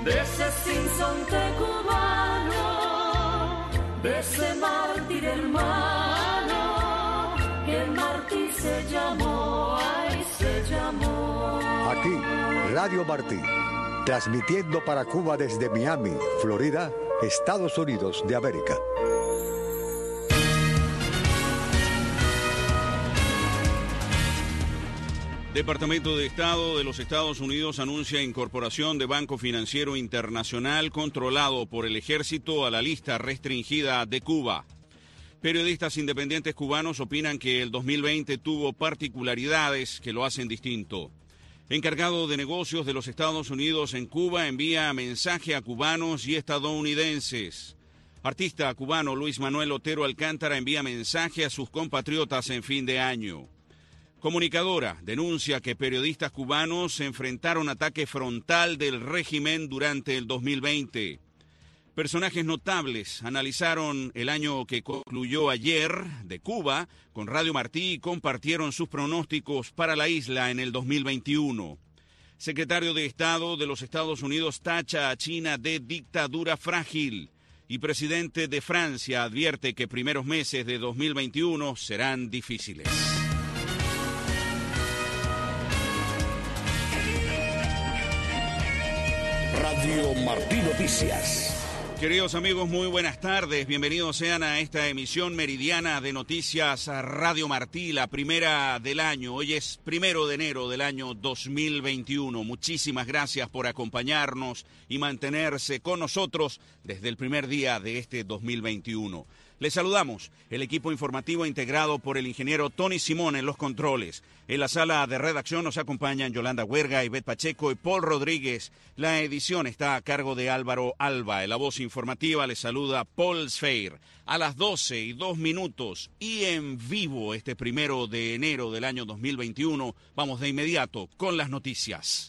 de ese sinsonte cubano, de ese mártir hermano, que el mártir se llamó, ay, se llamó. Aquí, Radio Martí, transmitiendo para Cuba desde Miami, Florida, Estados Unidos de América. Departamento de Estado de los Estados Unidos anuncia incorporación de Banco Financiero Internacional controlado por el Ejército a la lista restringida de Cuba. Periodistas independientes cubanos opinan que el 2020 tuvo particularidades que lo hacen distinto. Encargado de negocios de los Estados Unidos en Cuba envía mensaje a cubanos y estadounidenses. Artista cubano Luis Manuel Otero Alcántara envía mensaje a sus compatriotas en fin de año. Comunicadora denuncia que periodistas cubanos enfrentaron ataque frontal del régimen durante el 2020. Personajes notables analizaron el año que concluyó ayer de Cuba con Radio Martí y compartieron sus pronósticos para la isla en el 2021. Secretario de Estado de los Estados Unidos tacha a China de dictadura frágil y presidente de Francia advierte que primeros meses de 2021 serán difíciles. Radio Martí Noticias. Queridos amigos, muy buenas tardes. Bienvenidos sean a esta emisión meridiana de Noticias Radio Martí, la primera del año. Hoy es 1 de enero del año 2021. Muchísimas gracias por acompañarnos y mantenerse con nosotros desde el primer día de este 2021. Les saludamos, el equipo informativo integrado por el ingeniero Tony Simón en los controles. En la sala de redacción nos acompañan Yolanda Huerga, Ivette Pacheco y Paul Rodríguez. La edición está a cargo de Álvaro Alba. En la voz informativa les saluda Paul Sfeir. A las 12:02 y en vivo este 1 de enero del año 2021, vamos de inmediato con las noticias.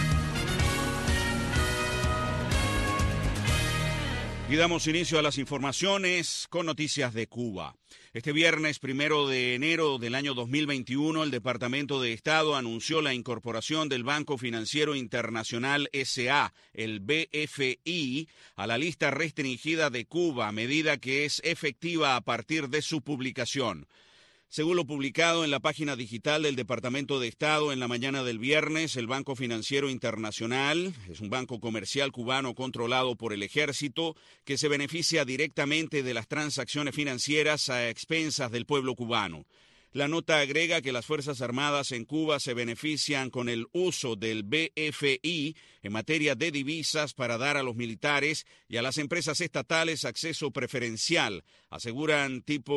Y damos inicio a las informaciones con noticias de Cuba. Este viernes 1 de enero del año 2021, el Departamento de Estado anunció la incorporación del Banco Financiero Internacional S.A., el BFI, a la lista restringida de Cuba, medida que es efectiva a partir de su publicación. Según lo publicado en la página digital del Departamento de Estado en la mañana del viernes, el Banco Financiero Internacional es un banco comercial cubano controlado por el Ejército que se beneficia directamente de las transacciones financieras a expensas del pueblo cubano. La nota agrega que las Fuerzas Armadas en Cuba se benefician con el uso del BFI en materia de divisas para dar a los militares y a las empresas estatales acceso preferencial, asegurar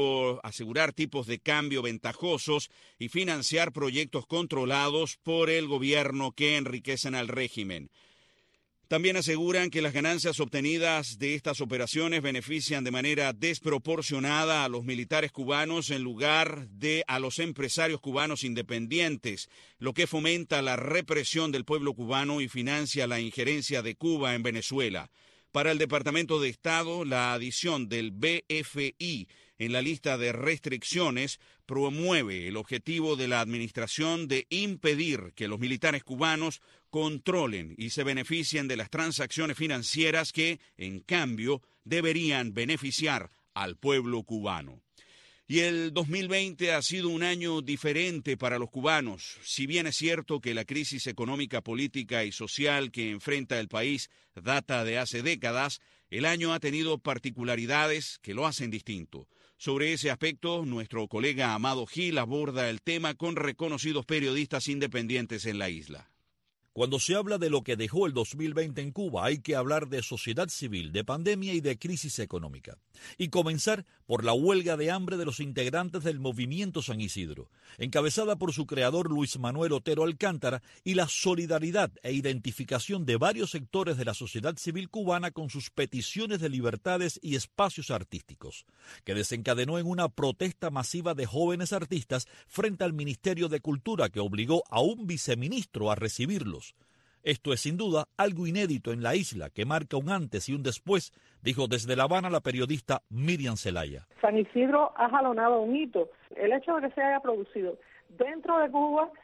tipos de cambio ventajosos y financiar proyectos controlados por el gobierno que enriquecen al régimen. También aseguran que las ganancias obtenidas de estas operaciones benefician de manera desproporcionada a los militares cubanos en lugar de a los empresarios cubanos independientes, lo que fomenta la represión del pueblo cubano y financia la injerencia de Cuba en Venezuela. Para el Departamento de Estado, la adición del BFI en la lista de restricciones promueve el objetivo de la administración de impedir que los militares cubanos controlen y se beneficien de las transacciones financieras que, en cambio, deberían beneficiar al pueblo cubano. Y el 2020 ha sido un año diferente para los cubanos. Si bien es cierto que la crisis económica, política y social que enfrenta el país data de hace décadas, el año ha tenido particularidades que lo hacen distinto. Sobre ese aspecto, nuestro colega Amado Gil aborda el tema con reconocidos periodistas independientes en la isla. Cuando se habla de lo que dejó el 2020 en Cuba, hay que hablar de sociedad civil, de pandemia y de crisis económica. Y comenzar por la huelga de hambre de los integrantes del Movimiento San Isidro, encabezada por su creador Luis Manuel Otero Alcántara, y la solidaridad e identificación de varios sectores de la sociedad civil cubana con sus peticiones de libertades y espacios artísticos, que desencadenó en una protesta masiva de jóvenes artistas frente al Ministerio de Cultura, que obligó a un viceministro a recibirlos. Esto es sin duda algo inédito en la isla, que marca un antes y un después, dijo desde La Habana la periodista Miriam Zelaya. San Isidro ha jalonado un hito. El hecho de que se haya producido dentro de Cuba,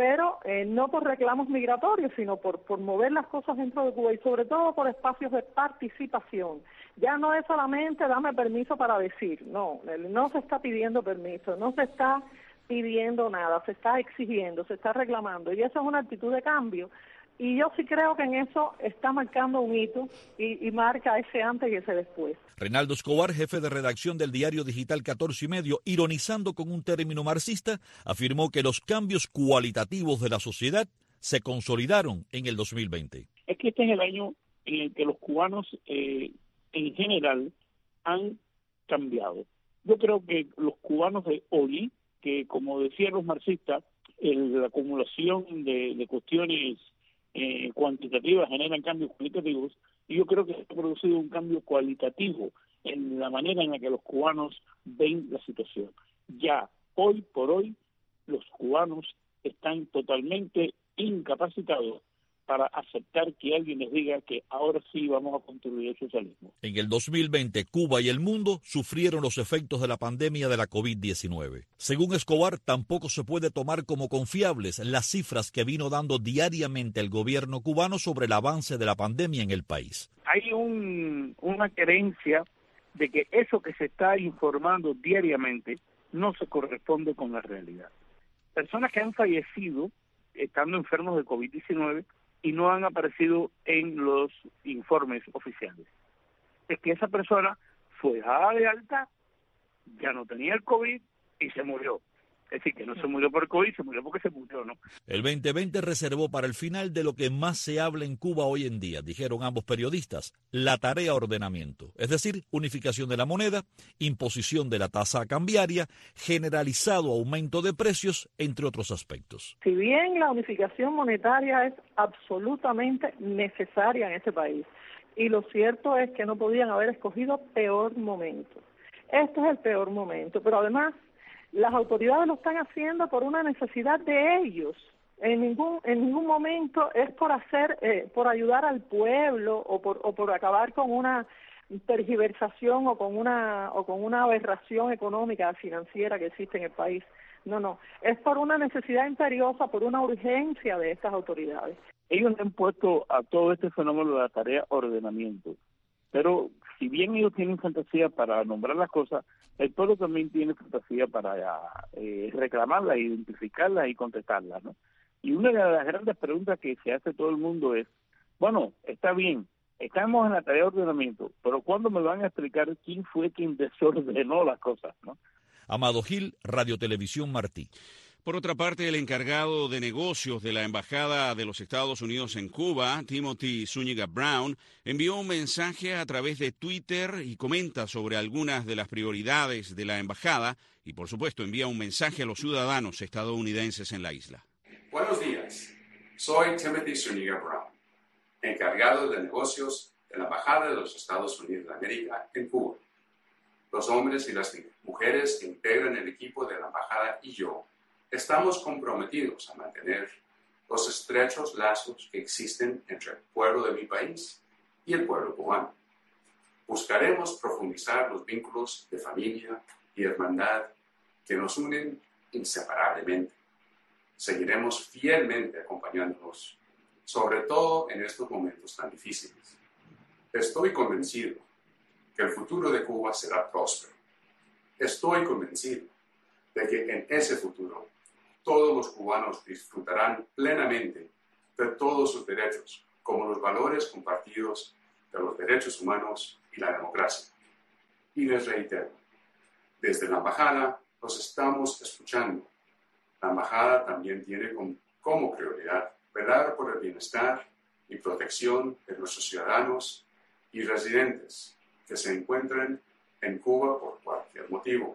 pero no por reclamos migratorios, sino por mover las cosas dentro de Cuba y sobre todo por espacios de participación. Ya no es solamente dame permiso para decir, no se está pidiendo permiso, no se está pidiendo nada, se está exigiendo, se está reclamando, y eso es una actitud de cambio. Y yo sí creo que en eso está marcando un hito y marca ese antes y ese después. Reinaldo Escobar, jefe de redacción del diario digital 14 y Medio, ironizando con un término marxista, afirmó que los cambios cualitativos de la sociedad se consolidaron en el 2020. Es que este es el año en el que los cubanos en general han cambiado. Yo creo que los cubanos de hoy, que como decían los marxistas, la acumulación de cuestiones cuantitativas generan cambios cualitativos, y yo creo que se ha producido un cambio cualitativo en la manera en la que los cubanos ven la situación. Ya, hoy por hoy, los cubanos están totalmente incapacitados para aceptar que alguien les diga que ahora sí vamos a construir el socialismo. En el 2020, Cuba y el mundo sufrieron los efectos de la pandemia de la COVID-19. Según Escobar, tampoco se puede tomar como confiables las cifras que vino dando diariamente el gobierno cubano sobre el avance de la pandemia en el país. Hay una creencia de que eso que se está informando diariamente no se corresponde con la realidad. Personas que han fallecido estando enfermos de COVID-19 y no han aparecido en los informes oficiales. Es que esa persona fue dada de alta, ya no tenía el COVID y se murió. Es decir, que no se murió por COVID, se murió porque se murió, ¿no? El 2020 reservó para el final de lo que más se habla en Cuba hoy en día, dijeron ambos periodistas, la tarea ordenamiento, es decir, unificación de la moneda, imposición de la tasa cambiaria, generalizado aumento de precios, entre otros aspectos. Si bien la unificación monetaria es absolutamente necesaria en este país, y lo cierto es que no podían haber escogido peor momento. Este es el peor momento, pero además las autoridades lo están haciendo por una necesidad de ellos. En ningún momento es por ayudar al pueblo o por acabar con una tergiversación o con una aberración económica financiera que existe en el país. No, es por una necesidad imperiosa, por una urgencia de estas autoridades. Ellos han puesto a todo este fenómeno de la tarea ordenamiento, pero si bien ellos tienen fantasía para nombrar las cosas, el pueblo también tiene fantasía para reclamarlas, identificarlas y contestarlas, ¿no? Y una de las grandes preguntas que se hace todo el mundo es, bueno, está bien, estamos en la tarea de ordenamiento, pero ¿cuándo me van a explicar quién fue quien desordenó las cosas, ¿no? Amado Gil, Radio Televisión Martí. Por otra parte, el encargado de negocios de la Embajada de los Estados Unidos en Cuba, Timothy Zúñiga Brown, envió un mensaje a través de Twitter y comenta sobre algunas de las prioridades de la embajada y, por supuesto, envía un mensaje a los ciudadanos estadounidenses en la isla. Buenos días, soy Timothy Zúñiga Brown, encargado de negocios de la Embajada de los Estados Unidos de América en Cuba. Los hombres y las mujeres que integran el equipo de la Embajada y yo estamos comprometidos a mantener los estrechos lazos que existen entre el pueblo de mi país y el pueblo cubano. Buscaremos profundizar los vínculos de familia y hermandad que nos unen inseparablemente. Seguiremos fielmente acompañándonos, sobre todo en estos momentos tan difíciles. Estoy convencido que el futuro de Cuba será próspero. Estoy convencido de que en ese futuro todos los cubanos disfrutarán plenamente de todos sus derechos, como los valores compartidos de los derechos humanos y la democracia. Y les reitero, desde la Embajada los estamos escuchando. La Embajada también tiene como prioridad velar por el bienestar y protección de nuestros ciudadanos y residentes que se encuentren en Cuba por cualquier motivo.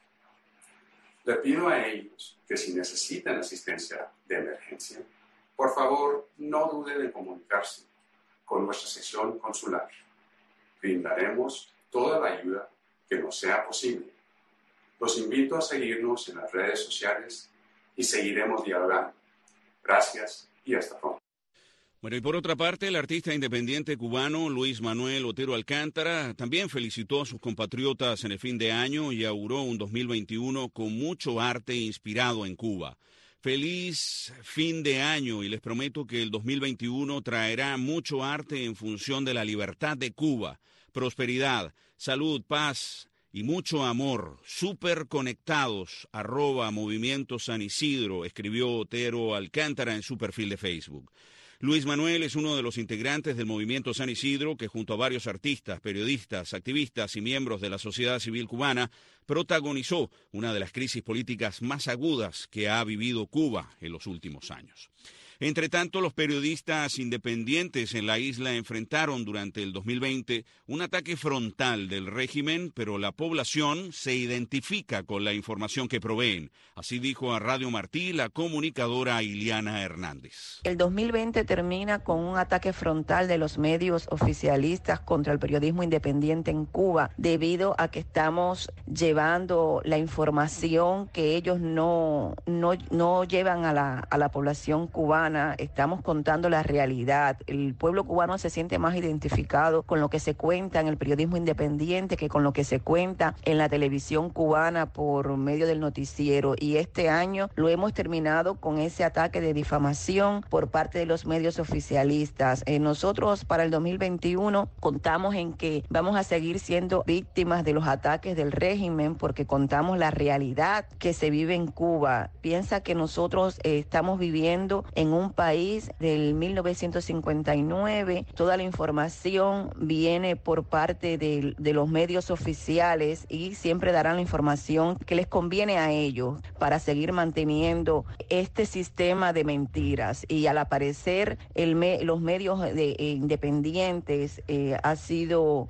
Le pido a ellos que si necesitan asistencia de emergencia, por favor no duden en comunicarse con nuestra sección consular. Brindaremos toda la ayuda que nos sea posible. Los invito a seguirnos en las redes sociales y seguiremos dialogando. Gracias y hasta pronto. Bueno, y por otra parte, el artista independiente cubano Luis Manuel Otero Alcántara también felicitó a sus compatriotas en el fin de año y auguró un 2021 con mucho arte inspirado en Cuba. Feliz fin de año y les prometo que el 2021 traerá mucho arte en función de la libertad de Cuba, prosperidad, salud, paz y mucho amor. Súper conectados, @Movimiento San Isidro, escribió Otero Alcántara en su perfil de Facebook. Luis Manuel es uno de los integrantes del Movimiento San Isidro que junto a varios artistas, periodistas, activistas y miembros de la sociedad civil cubana protagonizó una de las crisis políticas más agudas que ha vivido Cuba en los últimos años. Entre tanto, los periodistas independientes en la isla enfrentaron durante el 2020 un ataque frontal del régimen, pero la población se identifica con la información que proveen. Así dijo a Radio Martí la comunicadora Iliana Hernández. El 2020 termina con un ataque frontal de los medios oficialistas contra el periodismo independiente en Cuba, debido a que estamos llevando la información que ellos no llevan a la población cubana. Estamos contando la realidad. El pueblo cubano se siente más identificado con lo que se cuenta en el periodismo independiente que con lo que se cuenta en la televisión cubana por medio del noticiero. Y este año lo hemos terminado con ese ataque de difamación por parte de los medios oficialistas. Nosotros para el 2021 contamos en que vamos a seguir siendo víctimas de los ataques del régimen porque contamos la realidad que se vive en Cuba. Piensa que nosotros estamos viviendo en un país del 1959, toda la información viene por parte de los medios oficiales y siempre darán la información que les conviene a ellos para seguir manteniendo este sistema de mentiras. Y al aparecer los medios independientes ha sido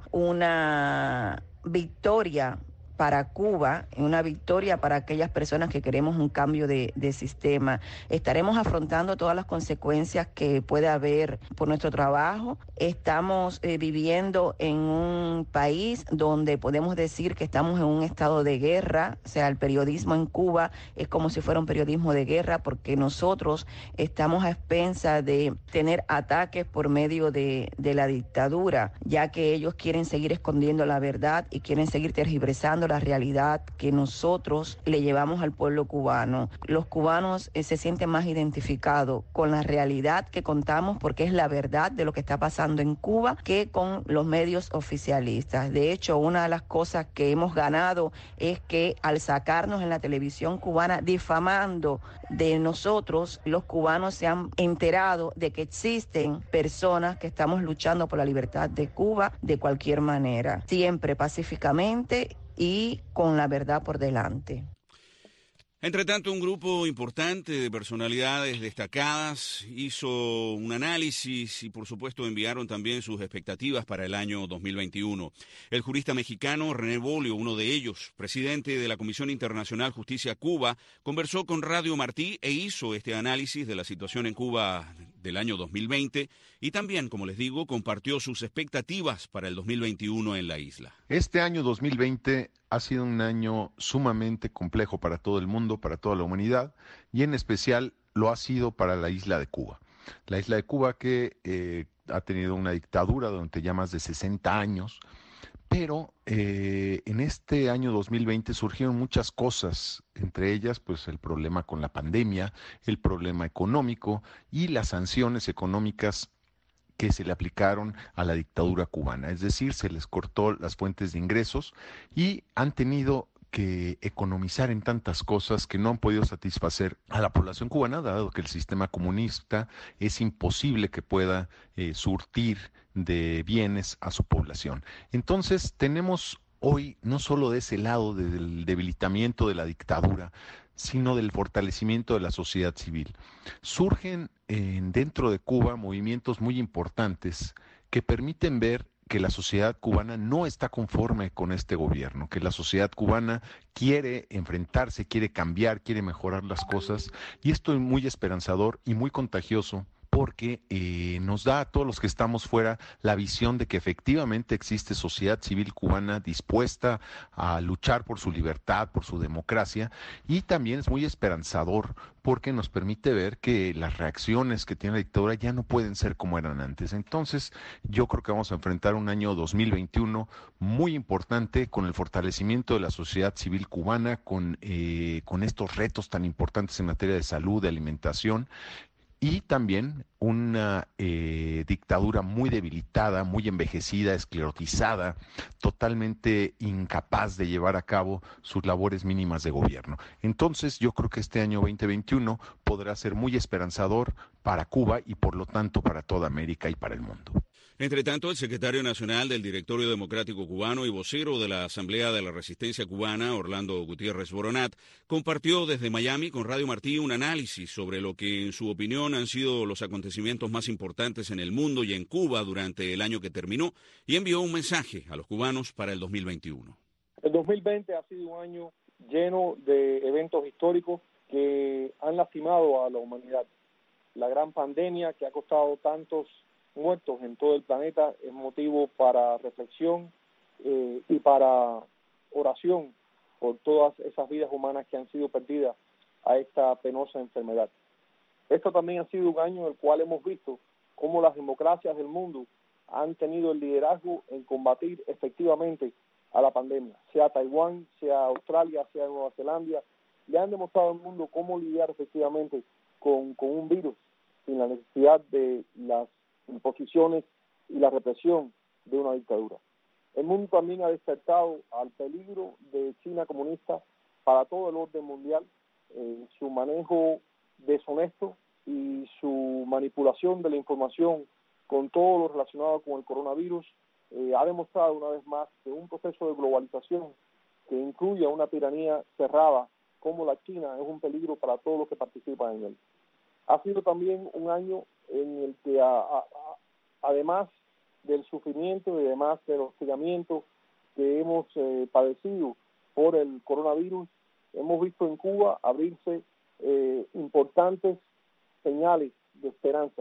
una victoria para Cuba, una victoria para aquellas personas que queremos un cambio de sistema. Estaremos afrontando todas las consecuencias que puede haber por nuestro trabajo. Estamos viviendo en un país donde podemos decir que estamos en un estado de guerra. O sea, el periodismo en Cuba es como si fuera un periodismo de guerra porque nosotros estamos a expensas de tener ataques por medio de la dictadura, ya que ellos quieren seguir escondiendo la verdad y quieren seguir tergiversando la realidad que nosotros le llevamos al pueblo cubano. Los cubanos se sienten más identificados con la realidad que contamos porque es la verdad de lo que está pasando en Cuba que con los medios oficialistas. De hecho, una de las cosas que hemos ganado es que al sacarnos en la televisión cubana difamando de nosotros, los cubanos se han enterado de que existen personas que estamos luchando por la libertad de Cuba de cualquier manera, siempre pacíficamente y con la verdad por delante. Entre tanto, un grupo importante de personalidades destacadas hizo un análisis y, por supuesto, enviaron también sus expectativas para el año 2021. El jurista mexicano René Bolio, uno de ellos, presidente de la Comisión Internacional Justicia Cuba, conversó con Radio Martí e hizo este análisis de la situación en Cuba del año 2020 y también, como les digo, compartió sus expectativas para el 2021 en la isla. Este año 2020 ha sido un año sumamente complejo para todo el mundo, para toda la humanidad, y en especial lo ha sido para la isla de Cuba. La isla de Cuba que ha tenido una dictadura durante ya más de 60 años, pero en este año 2020 surgieron muchas cosas, entre ellas pues el problema con la pandemia, el problema económico y las sanciones económicas que se le aplicaron a la dictadura cubana, es decir, se les cortó las fuentes de ingresos y han tenido que economizar en tantas cosas que no han podido satisfacer a la población cubana, dado que el sistema comunista es imposible que pueda surtir de bienes a su población. Entonces tenemos hoy no solo de ese lado del debilitamiento de la dictadura, sino del fortalecimiento de la sociedad civil. Surgen dentro de Cuba movimientos muy importantes que permiten ver que la sociedad cubana no está conforme con este gobierno, que la sociedad cubana quiere enfrentarse, quiere cambiar, quiere mejorar las cosas, y esto es muy esperanzador y muy contagioso, porque nos da a todos los que estamos fuera la visión de que efectivamente existe sociedad civil cubana dispuesta a luchar por su libertad, por su democracia, y también es muy esperanzador porque nos permite ver que las reacciones que tiene la dictadura ya no pueden ser como eran antes. Entonces, yo creo que vamos a enfrentar un año 2021 muy importante con el fortalecimiento de la sociedad civil cubana, con estos retos tan importantes en materia de salud, de alimentación, y también una dictadura muy debilitada, muy envejecida, esclerotizada, totalmente incapaz de llevar a cabo sus labores mínimas de gobierno. Entonces yo creo que este año 2021 podrá ser muy esperanzador para Cuba y por lo tanto para toda América y para el mundo. Entre tanto, el secretario nacional del Directorio Democrático Cubano y vocero de la Asamblea de la Resistencia Cubana, Orlando Gutiérrez Boronat, compartió desde Miami con Radio Martí un análisis sobre lo que, en su opinión, han sido los acontecimientos más importantes en el mundo y en Cuba durante el año que terminó, y envió un mensaje a los cubanos para el 2021. El 2020 ha sido un año lleno de eventos históricos que han lastimado a la humanidad. La gran pandemia que ha costado tantos muertos en todo el planeta es motivo para reflexión y para oración por todas esas vidas humanas que han sido perdidas a esta penosa enfermedad. Esto también ha sido un año en el cual hemos visto cómo las democracias del mundo han tenido el liderazgo en combatir efectivamente a la pandemia, sea Taiwán, sea Australia, sea Nueva Zelanda, le han demostrado al mundo cómo lidiar efectivamente con un virus sin la necesidad de las imposiciones y la represión de una dictadura. El mundo también ha despertado al peligro de China comunista para todo el orden mundial, su manejo deshonesto y su manipulación de la información con todo lo relacionado con el coronavirus ha demostrado una vez más que un proceso de globalización que incluye a una tiranía cerrada como la China es un peligro para todos los que participan en él. Ha sido también un año en el que, además del sufrimiento y además del hostigamiento que hemos padecido por el coronavirus, hemos visto en Cuba abrirse importantes señales de esperanza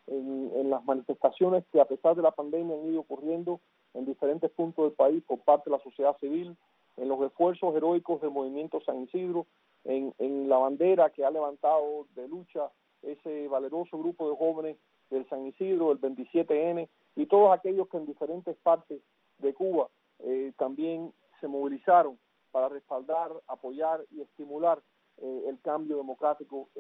en las manifestaciones que a pesar de la pandemia han ido ocurriendo en diferentes puntos del país por parte de la sociedad civil, en los esfuerzos heroicos del movimiento San Isidro, en la bandera que ha levantado de lucha ese valeroso grupo de jóvenes del San Isidro, el 27N, y todos aquellos que en diferentes partes de Cuba también se movilizaron para respaldar, apoyar y estimular el cambio democrático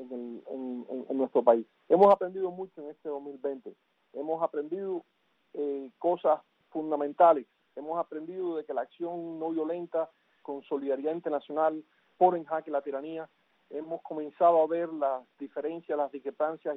en nuestro país. Hemos aprendido mucho en este 2020, hemos aprendido cosas fundamentales, hemos aprendido de que la acción no violenta con solidaridad internacional pone en jaque la tiranía. Hemos comenzado a ver las diferencias, las discrepancias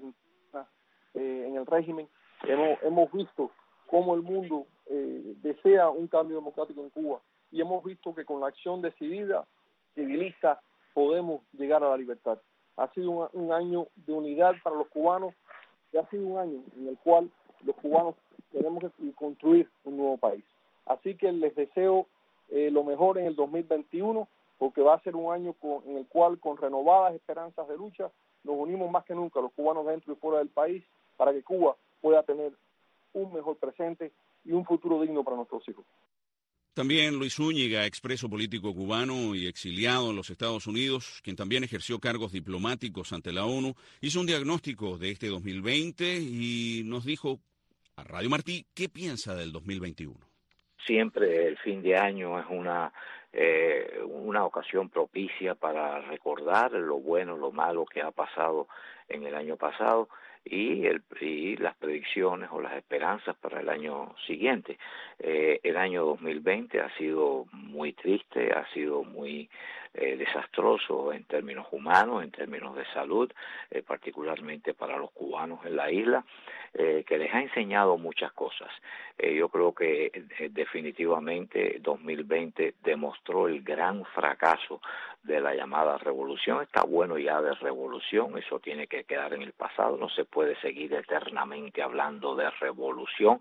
en el régimen. Hemos visto cómo el mundo desea un cambio democrático en Cuba y hemos visto que con la acción decidida, civilista, podemos llegar a la libertad. Ha sido un año de unidad para los cubanos y ha sido un año en el cual los cubanos tenemos que construir un nuevo país. Así que les deseo lo mejor en el 2021, porque va a ser un año en el cual, con renovadas esperanzas de lucha, nos unimos más que nunca, los cubanos dentro y fuera del país, para que Cuba pueda tener un mejor presente y un futuro digno para nuestros hijos. También Luis Zúñiga, expreso político cubano y exiliado en los Estados Unidos, quien también ejerció cargos diplomáticos ante la ONU, hizo un diagnóstico de este 2020 y nos dijo a Radio Martí qué piensa del 2021. Siempre el fin de año es una ocasión propicia para recordar lo bueno, lo malo que ha pasado en el año pasado y las predicciones o las esperanzas para el año siguiente. El año 2020 ha sido muy triste, ha sido muy desastroso en términos humanos, en términos de salud, particularmente para los cubanos en la isla, que les ha enseñado muchas cosas. Yo creo que definitivamente 2020 demostró el gran fracaso de la llamada revolución. Está bueno ya de revolución, eso tiene que quedar en el pasado, no se puede seguir eternamente hablando de revolución.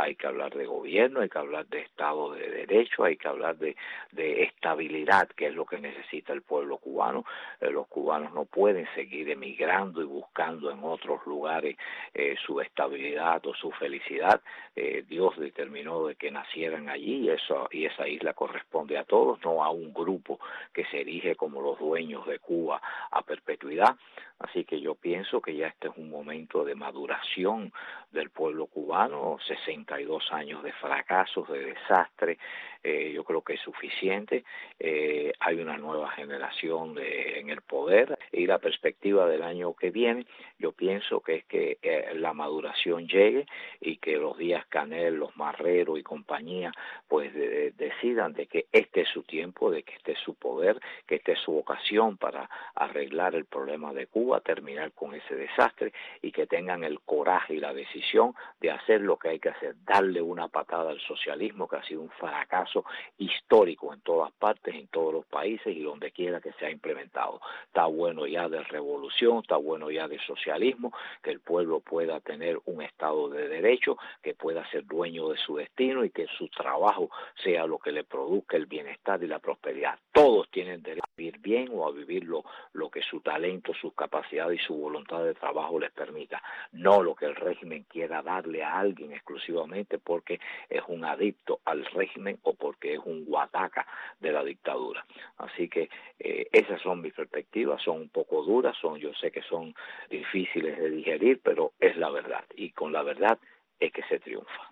hay que hablar de gobierno, hay que hablar de Estado de Derecho, hay que hablar de estabilidad, que es lo que necesita el pueblo cubano. Los cubanos no pueden seguir emigrando y buscando en otros lugares su estabilidad o su felicidad. Dios determinó de que nacieran allí y esa isla corresponde a todos, no a un grupo que se erige como los dueños de Cuba a perpetuidad. Así que yo pienso que ya este es un momento de maduración del pueblo cubano, 62 años de fracasos, de desastre, yo creo que es suficiente. Hay una nueva generación en el poder y la perspectiva del año que viene, yo pienso que es que la maduración llegue y que los Díaz-Canel, los Marrero y compañía pues decidan de que este es su tiempo, de que este es su poder, que esta es su ocasión para arreglar el problema de Cuba, terminar con ese desastre y que tengan el coraje y la decisión de hacer lo que hay que hacer, darle una patada al socialismo que ha sido un fracaso histórico en todas partes, en todos los países y donde quiera que se ha implementado. Está bueno ya de revolución, está bueno ya de socialismo, que el pueblo pueda tener un Estado de Derecho, que pueda ser dueño de su destino y que su trabajo sea lo que le produzca el bienestar y la prosperidad. Todos tienen derecho a vivir bien o a vivir lo que su talento, sus capacidades y su voluntad de trabajo les permita, no lo que el régimen quiera darle a alguien exclusivamente porque es un adicto al régimen o porque es un guataca de la dictadura. Así que esas son mis perspectivas, son un poco duras, yo sé que son difíciles de digerir, pero es la verdad y con la verdad es que se triunfa.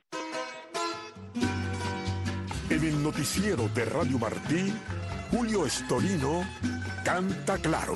En el noticiero de Radio Martí, Julio Estorino canta claro.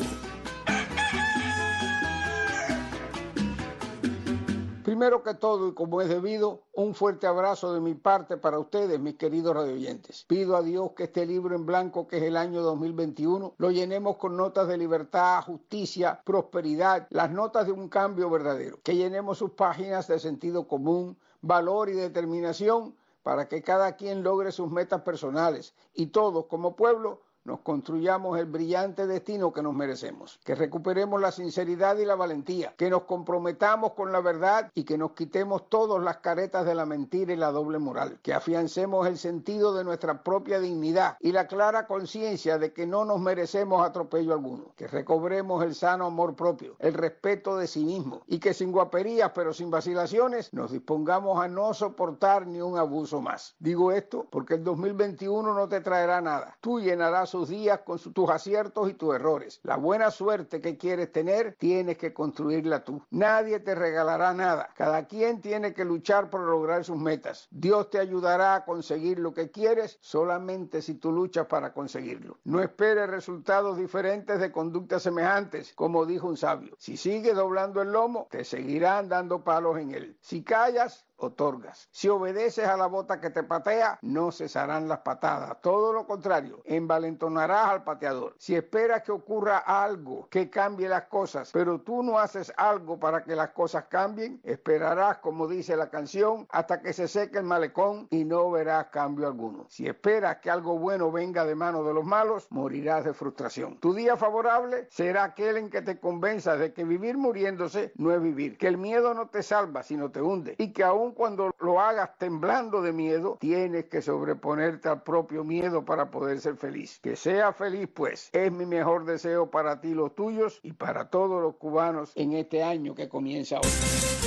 Primero que todo, y como es debido, un fuerte abrazo de mi parte para ustedes, mis queridos radioyentes. Pido a Dios que este libro en blanco, que es el año 2021, lo llenemos con notas de libertad, justicia, prosperidad, las notas de un cambio verdadero. Que llenemos sus páginas de sentido común, valor y determinación para que cada quien logre sus metas personales y todos, como pueblo, nos construyamos el brillante destino que nos merecemos, que recuperemos la sinceridad y la valentía, que nos comprometamos con la verdad y que nos quitemos todas las caretas de la mentira y la doble moral, que afiancemos el sentido de nuestra propia dignidad y la clara conciencia de que no nos merecemos atropello alguno, que recobremos el sano amor propio, el respeto de sí mismo y que sin guaperías pero sin vacilaciones nos dispongamos a no soportar ni un abuso más. Digo esto porque el 2021 no te traerá nada, tú llenarás sus días con tus aciertos y tus errores. La buena suerte que quieres tener, tienes que construirla tú. Nadie te regalará nada. Cada quien tiene que luchar por lograr sus metas. Dios te ayudará a conseguir lo que quieres solamente si tú luchas para conseguirlo. No esperes resultados diferentes de conductas semejantes, como dijo un sabio. Si sigues doblando el lomo, te seguirán dando palos en él. Si callas, otorgas. Si obedeces a la bota que te patea, no cesarán las patadas. Todo lo contrario, envalentonarás al pateador. Si esperas que ocurra algo que cambie las cosas, pero tú no haces algo para que las cosas cambien, esperarás, como dice la canción, hasta que se seque el malecón y no verás cambio alguno. Si esperas que algo bueno venga de manos de los malos, morirás de frustración. Tu día favorable será aquel en que te convenzas de que vivir muriéndose no es vivir, que el miedo no te salva, sino te hunde, y que aún cuando lo hagas temblando de miedo, tienes que sobreponerte al propio miedo para poder ser feliz. Que sea feliz, pues. Es mi mejor deseo para ti, los tuyos, y para todos los cubanos en este año que comienza hoy.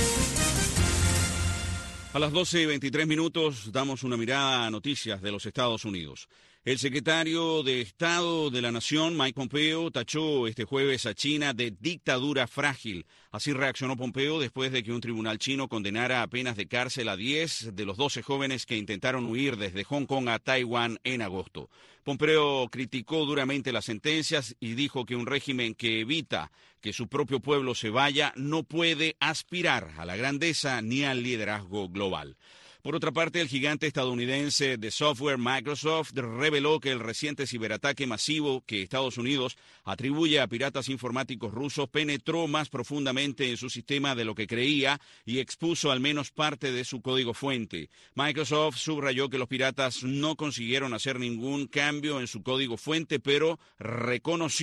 A las 12:23 damos una mirada a noticias de los Estados Unidos. El secretario de Estado de la Nación, Mike Pompeo, tachó este jueves a China de dictadura frágil. Así reaccionó Pompeo después de que un tribunal chino condenara a penas de cárcel a 10 de los 12 jóvenes que intentaron huir desde Hong Kong a Taiwán en agosto. Pompeo criticó duramente las sentencias y dijo que un régimen que evita que su propio pueblo se vaya no puede aspirar a la grandeza ni al liderazgo global. Por otra parte, el gigante estadounidense de software Microsoft reveló que el reciente ciberataque masivo que Estados Unidos atribuye a piratas informáticos rusos penetró más profundamente en su sistema de lo que creía y expuso al menos parte de su código fuente. Microsoft subrayó que los piratas no consiguieron hacer ningún cambio en su código fuente, pero reconoció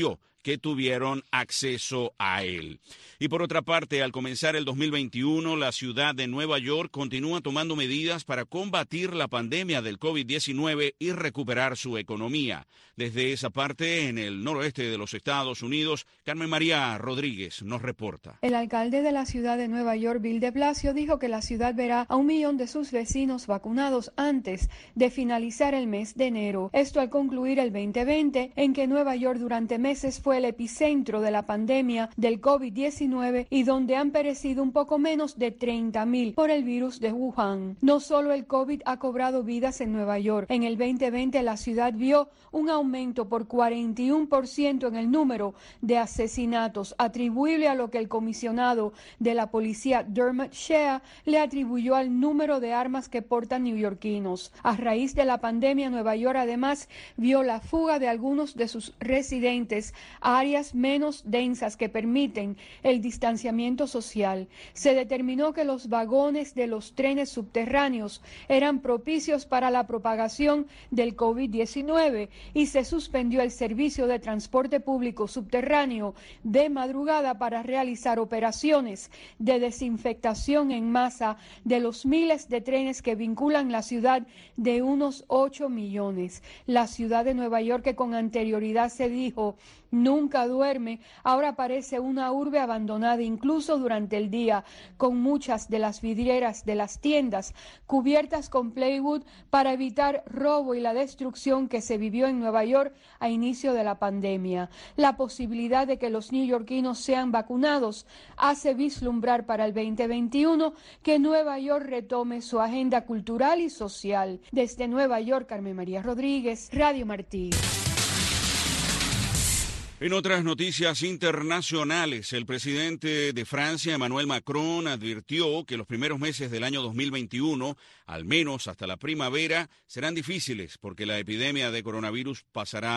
que tuvieron acceso a él. Y por otra parte, al comenzar el 2021, la ciudad de Nueva York continúa tomando medidas para combatir la pandemia del COVID-19 y recuperar su economía. Desde esa parte, en el noroeste de los Estados Unidos, Carmen María Rodríguez nos reporta. El alcalde de la ciudad de Nueva York, Bill de Blasio, dijo que la ciudad verá a 1 millón de sus vecinos vacunados antes de finalizar el mes de enero. Esto al concluir el 2020, en que Nueva York durante meses fue el epicentro de la pandemia del COVID-19 y donde han perecido un poco menos de 30,000 por el virus de Wuhan. No solo el COVID ha cobrado vidas en Nueva York. En el 2020 la ciudad vio un aumento por 41% en el número de asesinatos, atribuible a lo que el comisionado de la policía Dermot Shea le atribuyó al número de armas que portan neoyorquinos. A raíz de la pandemia, Nueva York además vio la fuga de algunos de sus residentes a áreas menos densas que permiten el distanciamiento social. Se determinó que los vagones de los trenes subterráneos eran propicios para la propagación del COVID-19 y se suspendió el servicio de transporte público subterráneo de madrugada para realizar operaciones de desinfectación en masa de los miles de trenes que vinculan la ciudad de unos 8 millones. La ciudad de Nueva York, que con anterioridad se dijo nunca duerme, ahora parece una urbe abandonada incluso durante el día, con muchas de las vidrieras de las tiendas cubiertas con plywood para evitar robo y la destrucción que se vivió en Nueva York a inicio de la pandemia. La posibilidad de que los neoyorquinos sean vacunados hace vislumbrar para el 2021 que Nueva York retome su agenda cultural y social. Desde Nueva York, Carmen María Rodríguez, Radio Martí. En otras noticias internacionales, el presidente de Francia, Emmanuel Macron, advirtió que los primeros meses del año 2021, al menos hasta la primavera, serán difíciles porque la epidemia de coronavirus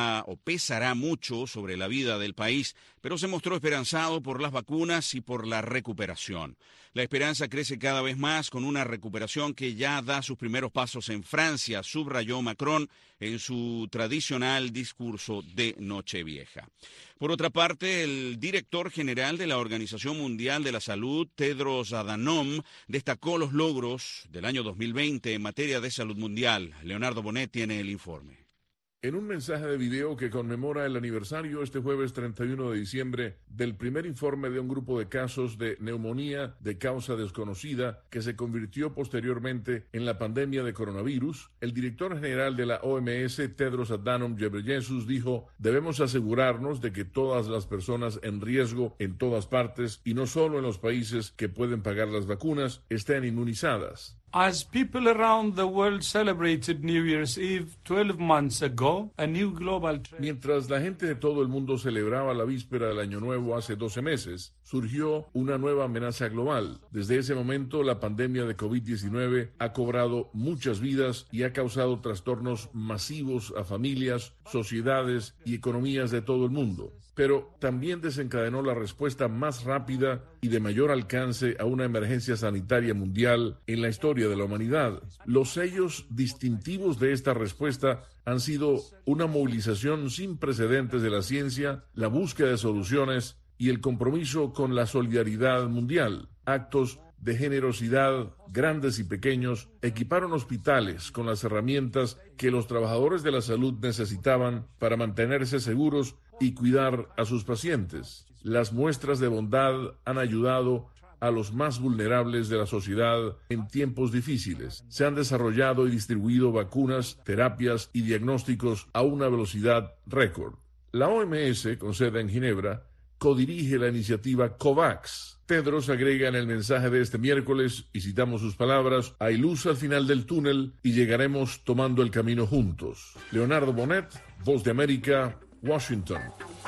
pesará mucho sobre la vida del país, pero se mostró esperanzado por las vacunas y por la recuperación. La esperanza crece cada vez más con una recuperación que ya da sus primeros pasos en Francia, subrayó Macron en su tradicional discurso de Nochevieja. Por otra parte, el director general de la Organización Mundial de la Salud, Tedros Adhanom, destacó los logros del año 2020 en materia de salud mundial. Leonardo Bonet tiene el informe. En un mensaje de video que conmemora el aniversario este jueves 31 de diciembre del primer informe de un grupo de casos de neumonía de causa desconocida que se convirtió posteriormente en la pandemia de coronavirus, el director general de la OMS, Tedros Adhanom Ghebreyesus, dijo: debemos asegurarnos de que todas las personas en riesgo en todas partes y no solo en los países que pueden pagar las vacunas estén inmunizadas. As people around the world celebrated New Year's Eve 12 months ago, a new global trend. Mientras la gente de todo el mundo celebraba la víspera del Año Nuevo hace 12 meses, surgió una nueva amenaza global. Desde ese momento, la pandemia de COVID-19 ha cobrado muchas vidas y ha causado trastornos masivos a familias, sociedades y economías de todo el mundo. Pero también desencadenó la respuesta más rápida y de mayor alcance a una emergencia sanitaria mundial en la historia de la humanidad. Los sellos distintivos de esta respuesta han sido una movilización sin precedentes de la ciencia, la búsqueda de soluciones y el compromiso con la solidaridad mundial. Actos de generosidad, grandes y pequeños, equiparon hospitales con las herramientas que los trabajadores de la salud necesitaban para mantenerse seguros y cuidar a sus pacientes. Las muestras de bondad han ayudado a los más vulnerables de la sociedad en tiempos difíciles. Se han desarrollado y distribuido vacunas, terapias y diagnósticos a una velocidad récord. La OMS, con sede en Ginebra, codirige la iniciativa COVAX. Tedros agrega en el mensaje de este miércoles, y citamos sus palabras: hay luz al final del túnel y llegaremos tomando el camino juntos. Leonardo Bonet, Voz de América, Washington.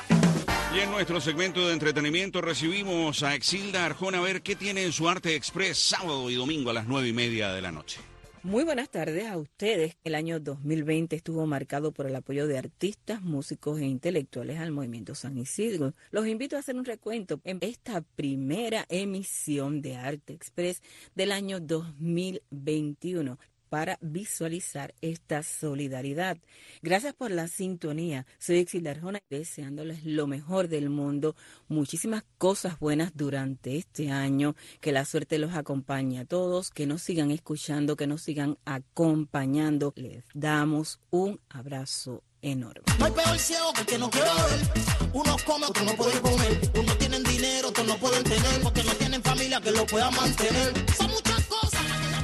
Y en nuestro segmento de entretenimiento recibimos a Exilda Arjona a ver qué tiene en su Arte Express sábado y domingo a las 9:30 de la noche. Muy buenas tardes a ustedes. El año 2020 estuvo marcado por el apoyo de artistas, músicos e intelectuales al movimiento San Isidro. Los invito a hacer un recuento en esta primera emisión de Arte Express del año 2021. para visualizar esta solidaridad. Gracias por la sintonía. Soy Exilda Arjona, deseándoles lo mejor del mundo, muchísimas cosas buenas durante este año, que la suerte los acompañe a todos, que nos sigan escuchando, que nos sigan acompañando. Les damos un abrazo enorme. No hay peor ciego que el que no quiere ver. Unos comen, otros no pueden comer. Unos tienen dinero, otros no pueden tener, porque no tienen familia que lo pueda mantener. Son muchas cosas.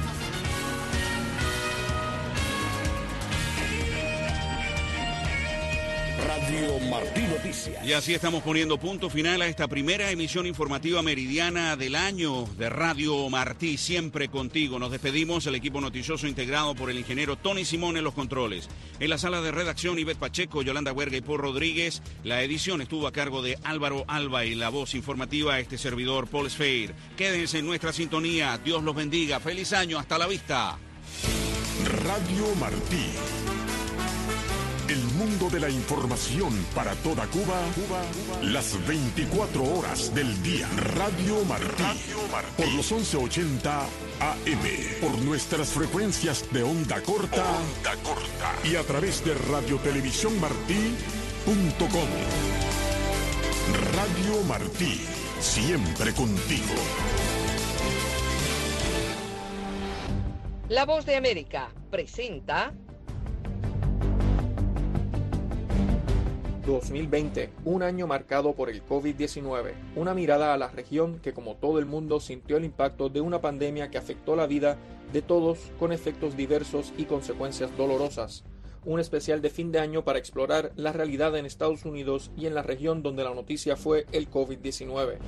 Radio Martí Noticias. Y así estamos poniendo punto final a esta primera emisión informativa meridiana del año de Radio Martí, siempre contigo. Nos despedimos, el equipo noticioso integrado por el ingeniero Tony Simón en los controles. En la sala de redacción, Ivette Pacheco, Yolanda Huerga y Paul Rodríguez. La edición estuvo a cargo de Álvaro Alba y la voz informativa, este servidor, Paul Sfeir. Quédense en nuestra sintonía. Dios los bendiga. Feliz año. Hasta la vista. Radio Martí. El mundo de la información para toda Cuba, las 24 horas del día. Radio Martí, por los 1180 AM, por nuestras frecuencias de onda corta, y a través de radiotelevisiónmartí.com. Radio Martí, siempre contigo. La Voz de América presenta 2020, un año marcado por el COVID-19, una mirada a la región que, como todo el mundo, sintió el impacto de una pandemia que afectó la vida de todos con efectos diversos y consecuencias dolorosas. Un especial de fin de año para explorar la realidad en Estados Unidos y en la región donde la noticia fue el COVID-19.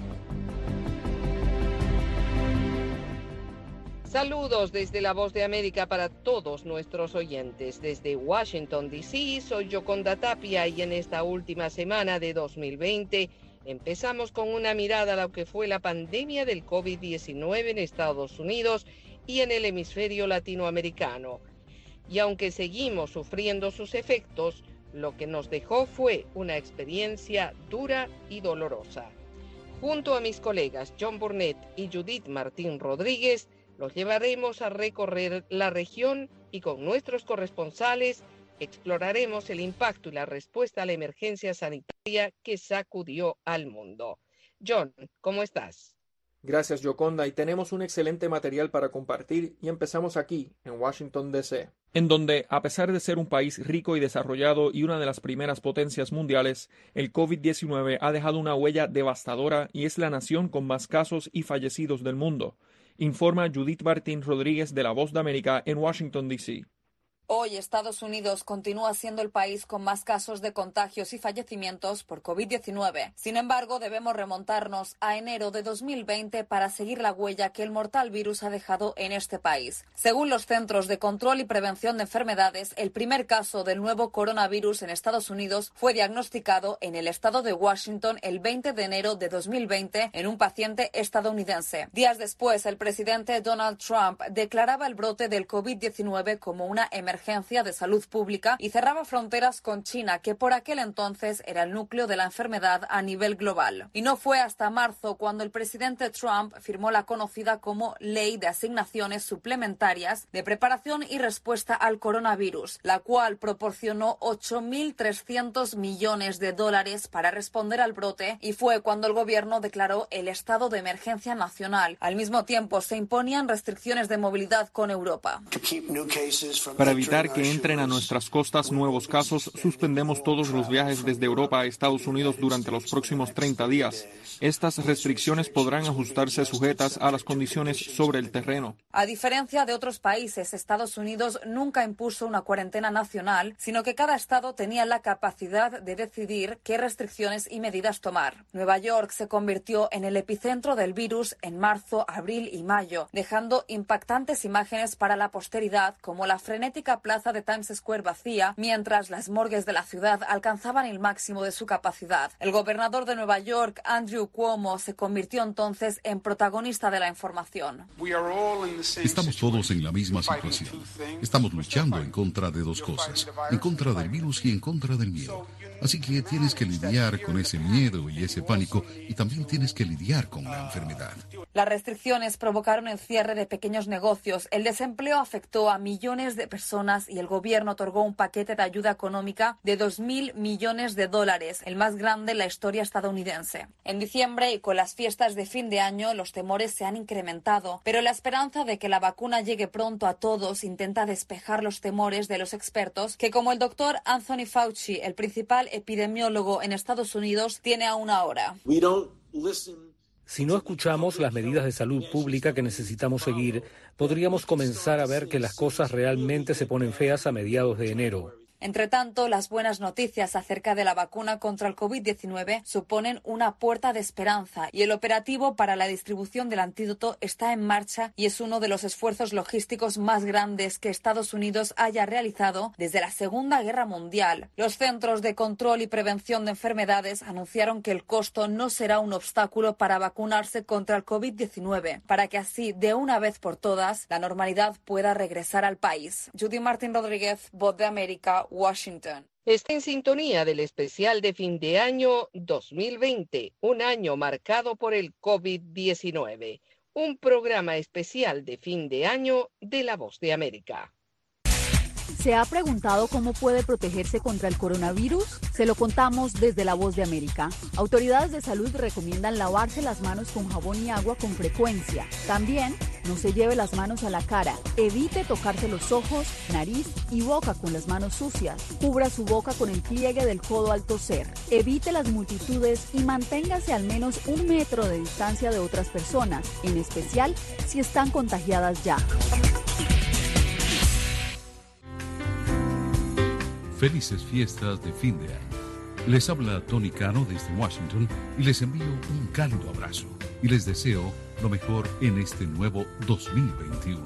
Saludos desde La Voz de América para todos nuestros oyentes. Desde Washington, D.C., soy Yoconda Tapia y en esta última semana de 2020 empezamos con una mirada a lo que fue la pandemia del COVID-19 en Estados Unidos y en el hemisferio latinoamericano. Y aunque seguimos sufriendo sus efectos, lo que nos dejó fue una experiencia dura y dolorosa. Junto a mis colegas John Burnett y Judith Martín Rodríguez, los llevaremos a recorrer la región y con nuestros corresponsales exploraremos el impacto y la respuesta a la emergencia sanitaria que sacudió al mundo. John, ¿cómo estás? Gracias, Yoconda, y tenemos un excelente material para compartir y empezamos aquí, en Washington, D.C., en donde, a pesar de ser un país rico y desarrollado y una de las primeras potencias mundiales, el COVID-19 ha dejado una huella devastadora y es la nación con más casos y fallecidos del mundo. Informa Judith Martín Rodríguez de La Voz de América en Washington, D.C. Hoy Estados Unidos continúa siendo el país con más casos de contagios y fallecimientos por COVID-19. Sin embargo, debemos remontarnos a enero de 2020 para seguir la huella que el mortal virus ha dejado en este país. Según los Centros de Control y Prevención de Enfermedades, el primer caso del nuevo coronavirus en Estados Unidos fue diagnosticado en el estado de Washington el 20 de enero de 2020 en un paciente estadounidense. Días después, el presidente Donald Trump declaraba el brote del COVID-19 como una emergencia de salud pública y cerraba fronteras con China, que por aquel entonces era el núcleo de la enfermedad a nivel global. Y no fue hasta marzo cuando el presidente Trump firmó la conocida como Ley de Asignaciones Suplementarias de Preparación y Respuesta al Coronavirus, la cual proporcionó $8.300 millones para responder al brote, y fue cuando el gobierno declaró el estado de emergencia nacional. Al mismo tiempo, se imponían restricciones de movilidad con Europa. Para evitar que entren a nuestras costas nuevos casos, suspendemos todos los viajes desde Europa a Estados Unidos durante los próximos 30 días. Estas restricciones podrán ajustarse sujetas a las condiciones sobre el terreno. A diferencia de otros países, Estados Unidos nunca impuso una cuarentena nacional, sino que cada estado tenía la capacidad de decidir qué restricciones y medidas tomar. Nueva York se convirtió en el epicentro del virus en marzo, abril y mayo, dejando impactantes imágenes para la posteridad, como la frenética la plaza de Times Square vacía, mientras las morgues de la ciudad alcanzaban el máximo de su capacidad. El gobernador de Nueva York, Andrew Cuomo, se convirtió entonces en protagonista de la información. Estamos todos en la misma situación. Estamos luchando en contra de dos cosas, en contra del virus y en contra del miedo. Así que tienes que lidiar con ese miedo y ese pánico, y también tienes que lidiar con la enfermedad. Las restricciones provocaron el cierre de pequeños negocios, el desempleo afectó a millones de personas y el gobierno otorgó un paquete de ayuda económica de $2.000 millones, el más grande en la historia estadounidense. En diciembre y con las fiestas de fin de año, los temores se han incrementado, pero la esperanza de que la vacuna llegue pronto a todos intenta despejar los temores de los expertos que, como el doctor Anthony Fauci, el principal epidemiólogo en Estados Unidos, tiene aún ahora. Si no escuchamos las medidas de salud pública que necesitamos seguir, podríamos comenzar a ver que las cosas realmente se ponen feas a mediados de enero. Entre tanto, las buenas noticias acerca de la vacuna contra el COVID-19 suponen una puerta de esperanza y el operativo para la distribución del antídoto está en marcha y es uno de los esfuerzos logísticos más grandes que Estados Unidos haya realizado desde la Segunda Guerra Mundial. Los Centros de Control y Prevención de Enfermedades anunciaron que el costo no será un obstáculo para vacunarse contra el COVID-19, para que así, de una vez por todas, la normalidad pueda regresar al país. Judy Martín Rodríguez, Voz de América, Washington. Está en sintonía del especial de fin de año 2020, un año marcado por el COVID-19. Un programa especial de fin de año de La Voz de América. ¿Se ha preguntado cómo puede protegerse contra el coronavirus? Se lo contamos desde La Voz de América. Autoridades de salud recomiendan lavarse las manos con jabón y agua con frecuencia. También, no se lleve las manos a la cara. Evite tocarse los ojos, nariz y boca con las manos sucias. Cubra su boca con el pliegue del codo al toser. Evite las multitudes y manténgase al menos 1 metro de distancia de otras personas, en especial si están contagiadas ya. Felices fiestas de fin de año. Les habla Tony Cano desde Washington y les envío un cálido abrazo y les deseo lo mejor en este nuevo 2021.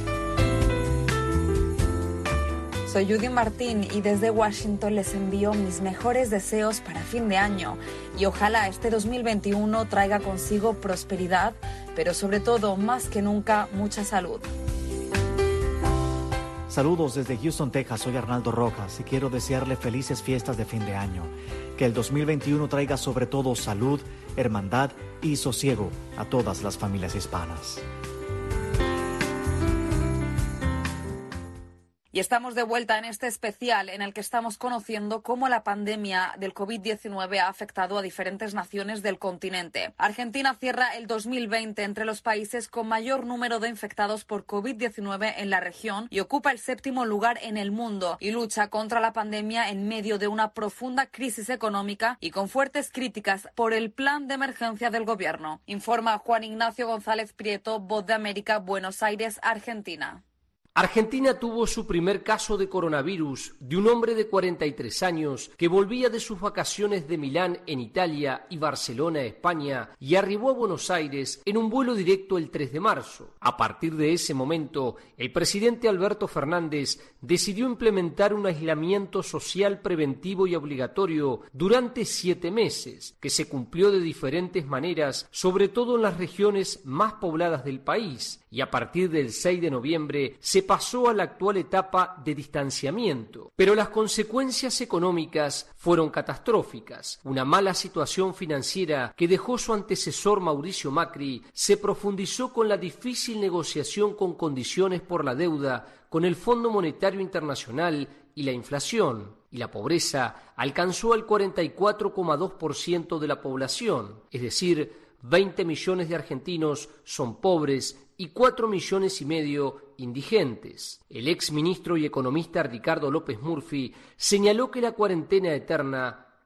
Soy Judy Martín y desde Washington les envío mis mejores deseos para fin de año y ojalá este 2021 traiga consigo prosperidad, pero sobre todo, más que nunca, mucha salud. Saludos desde Houston, Texas. Soy Arnaldo Rojas y quiero desearle felices fiestas de fin de año. Que el 2021 traiga sobre todo salud, hermandad y sosiego a todas las familias hispanas. Y estamos de vuelta en este especial en el que estamos conociendo cómo la pandemia del COVID-19 ha afectado a diferentes naciones del continente. Argentina cierra el 2020 entre los países con mayor número de infectados por COVID-19 en la región y ocupa el 7º lugar en el mundo y lucha contra la pandemia en medio de una profunda crisis económica y con fuertes críticas por el plan de emergencia del gobierno. Informa Juan Ignacio González Prieto, Voz de América, Buenos Aires, Argentina. Argentina tuvo su primer caso de coronavirus de un hombre de 43 años que volvía de sus vacaciones de Milán en Italia y Barcelona, España, y arribó a Buenos Aires en un vuelo directo el 3 de marzo. A partir de ese momento, el presidente Alberto Fernández decidió implementar un aislamiento social preventivo y obligatorio durante 7 meses, que se cumplió de diferentes maneras, sobre todo en las regiones más pobladas del país, y a partir del 6 de noviembre se pasó a la actual etapa de distanciamiento. Pero las consecuencias económicas fueron catastróficas. Una mala situación financiera que dejó su antecesor Mauricio Macri se profundizó con la difícil negociación con condiciones por la deuda con el Fondo Monetario Internacional y la inflación. Y la pobreza alcanzó al 44,2% de la población, es decir, 20 millones de argentinos son pobres y 4,5 millones indigentes. El ex ministro y economista Ricardo López Murphy señaló que la cuarentena eterna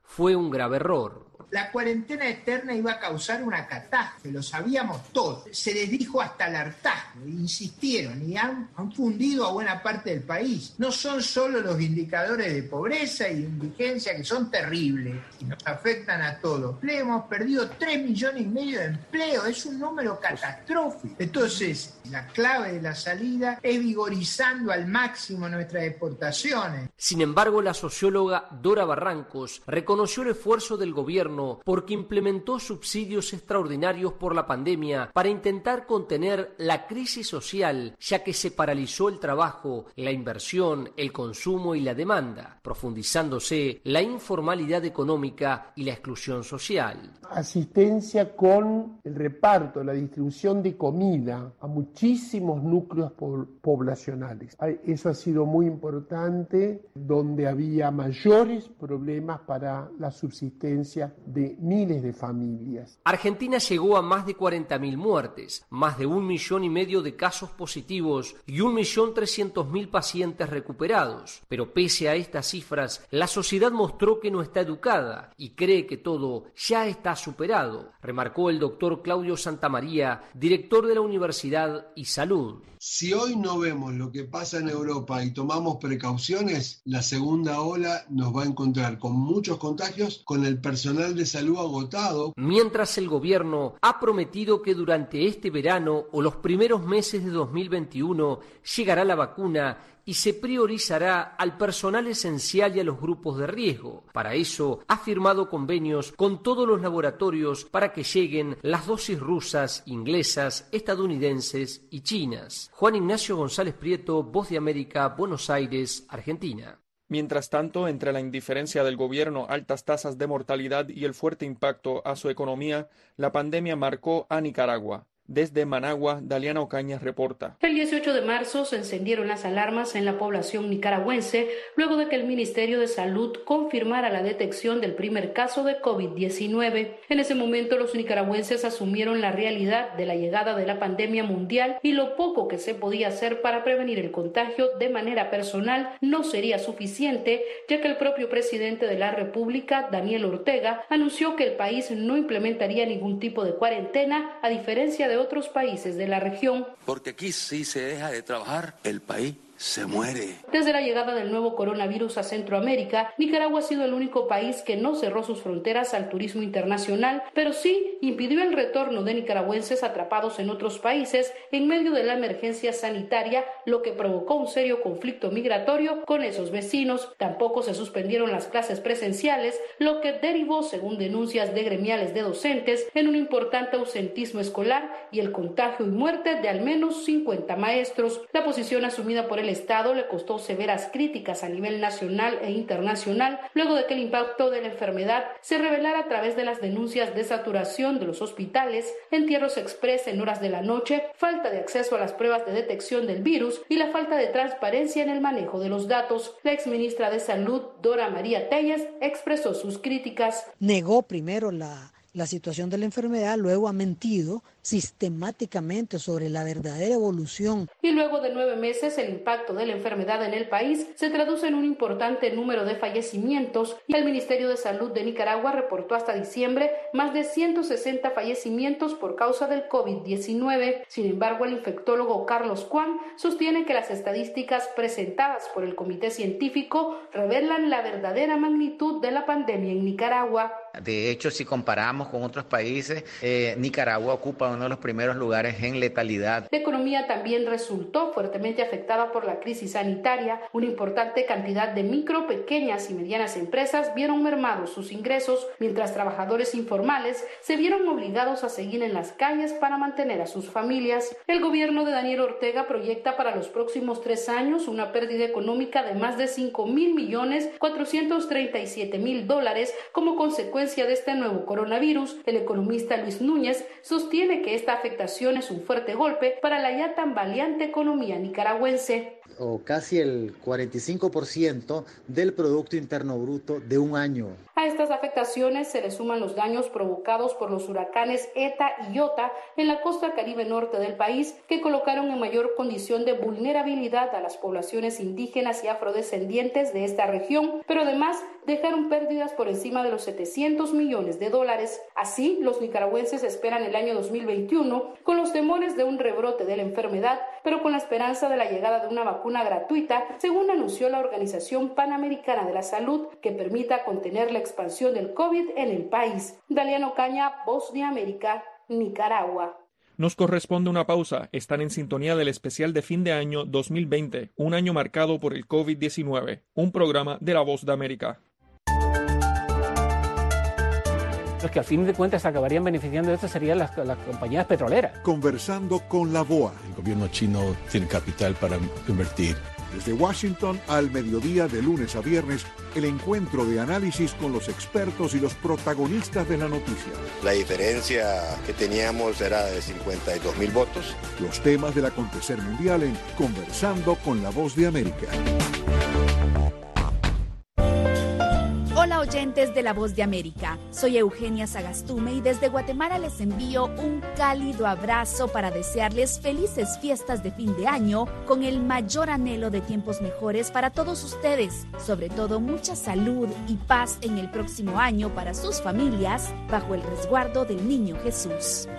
fue un grave error. La cuarentena eterna iba a causar una catástrofe, lo sabíamos todos. Se les dijo hasta el hartazgo, insistieron y han fundido a buena parte del país. No son solo los indicadores de pobreza y de indigencia que son terribles y nos afectan a todos. Le hemos perdido 3,5 millones de empleos, es un número catastrófico. Entonces, la clave de la salida es vigorizando al máximo nuestras exportaciones. Sin embargo, la socióloga Dora Barrancos reconoció el esfuerzo del gobierno porque implementó subsidios extraordinarios por la pandemia para intentar contener la crisis social, ya que se paralizó el trabajo, la inversión, el consumo y la demanda, profundizándose la informalidad económica y la exclusión social. Asistencia con el reparto, la distribución de comida a muchísimos núcleos poblacionales. Eso ha sido muy importante, donde había mayores problemas para la subsistencia de miles de familias. Argentina llegó a más de 40.000 muertes, más de 1,5 millones de casos positivos y 1.300.000 pacientes recuperados. Pero pese a estas cifras, la sociedad mostró que no está educada y cree que todo ya está superado, remarcó el doctor Claudio Santamaría, director de la Universidad y Salud. Si hoy no vemos lo que pasa en Europa y tomamos precauciones, la segunda ola nos va a encontrar con muchos contagios, con el personal de salud agotado. Mientras el gobierno ha prometido que durante este verano o los primeros meses de 2021 llegará la vacuna y se priorizará al personal esencial y a los grupos de riesgo. Para eso, ha firmado convenios con todos los laboratorios para que lleguen las dosis rusas, inglesas, estadounidenses y chinas. Juan Ignacio González Prieto, Voz de América, Buenos Aires, Argentina. Mientras tanto, entre la indiferencia del gobierno, altas tasas de mortalidad y el fuerte impacto a su economía, la pandemia marcó a Nicaragua. Desde Managua, Daliana Ocaña reporta. El 18 de marzo se encendieron las alarmas en la población nicaragüense luego de que el Ministerio de Salud confirmara la detección del primer caso de COVID-19. En ese momento los nicaragüenses asumieron la realidad de la llegada de la pandemia mundial y lo poco que se podía hacer para prevenir el contagio de manera personal no sería suficiente, ya que el propio presidente de la República, Daniel Ortega, anunció que el país no implementaría ningún tipo de cuarentena, a diferencia de otros países de la región. Porque aquí si se deja de trabajar, el país se muere. Desde la llegada del nuevo coronavirus a Centroamérica, Nicaragua ha sido el único país que no cerró sus fronteras al turismo internacional, pero sí impidió el retorno de nicaragüenses atrapados en otros países en medio de la emergencia sanitaria, lo que provocó un serio conflicto migratorio con esos vecinos. Tampoco se suspendieron las clases presenciales, lo que derivó, según denuncias de gremiales de docentes, en un importante ausentismo escolar y el contagio y muerte de al menos 50 maestros. La posición asumida por el Estado le costó severas críticas a nivel nacional e internacional, luego de que el impacto de la enfermedad se revelara a través de las denuncias de saturación de los hospitales, entierros express en horas de la noche, falta de acceso a las pruebas de detección del virus y la falta de transparencia en el manejo de los datos. La exministra de Salud, Dora María Telles, expresó sus críticas. Negó primero la situación de la enfermedad, luego ha mentido sistemáticamente sobre la verdadera evolución. Y luego de 9 meses, el impacto de la enfermedad en el país se traduce en un importante número de fallecimientos y el Ministerio de Salud de Nicaragua reportó hasta diciembre más de 160 fallecimientos por causa del COVID-19. Sin embargo, el infectólogo Carlos Cuán sostiene que las estadísticas presentadas por el comité científico revelan la verdadera magnitud de la pandemia en Nicaragua. De hecho, si comparamos con otros países, Nicaragua ocupa uno de los primeros lugares en letalidad. La economía también resultó fuertemente afectada por la crisis sanitaria. Una importante cantidad de micro, pequeñas y medianas empresas vieron mermados sus ingresos, mientras trabajadores informales se vieron obligados a seguir en las calles para mantener a sus familias. El gobierno de Daniel Ortega proyecta para los próximos 3 años una pérdida económica de más de $5.437.000 como consecuencia de este nuevo coronavirus. El economista Luis Núñez sostiene que esta afectación es un fuerte golpe para la ya tambaleante economía nicaragüense. o casi el 45% del Producto Interno Bruto de un año. A estas afectaciones se le suman los daños provocados por los huracanes ETA y IOTA en la costa caribe norte del país, que colocaron en mayor condición de vulnerabilidad a las poblaciones indígenas y afrodescendientes de esta región, pero además dejaron pérdidas por encima de los $700 millones. Así, los nicaragüenses esperan el año 2021 con los temores de un rebrote de la enfermedad, pero con la esperanza de la llegada de una vacuna gratuita, según anunció la Organización Panamericana de la Salud, que permita contener la expansión del COVID en el país. Daliano Caña, Voz de América, Nicaragua. Nos corresponde una pausa. Están en sintonía del especial de fin de año 2020, un año marcado por el COVID-19, un programa de La Voz de América. Los que al fin de cuentas acabarían beneficiando de esto serían las compañías petroleras. Conversando con la BOA. El gobierno chino tiene capital para invertir. Desde Washington al mediodía de lunes a viernes, el encuentro de análisis con los expertos y los protagonistas de la noticia. La diferencia que teníamos era de 52,000 votos. Los temas del acontecer mundial en Conversando con la Voz de América. Hola oyentes de La Voz de América, soy Eugenia Sagastume y desde Guatemala les envío un cálido abrazo para desearles felices fiestas de fin de año con el mayor anhelo de tiempos mejores para todos ustedes, sobre todo mucha salud y paz en el próximo año para sus familias bajo el resguardo del Niño Jesús.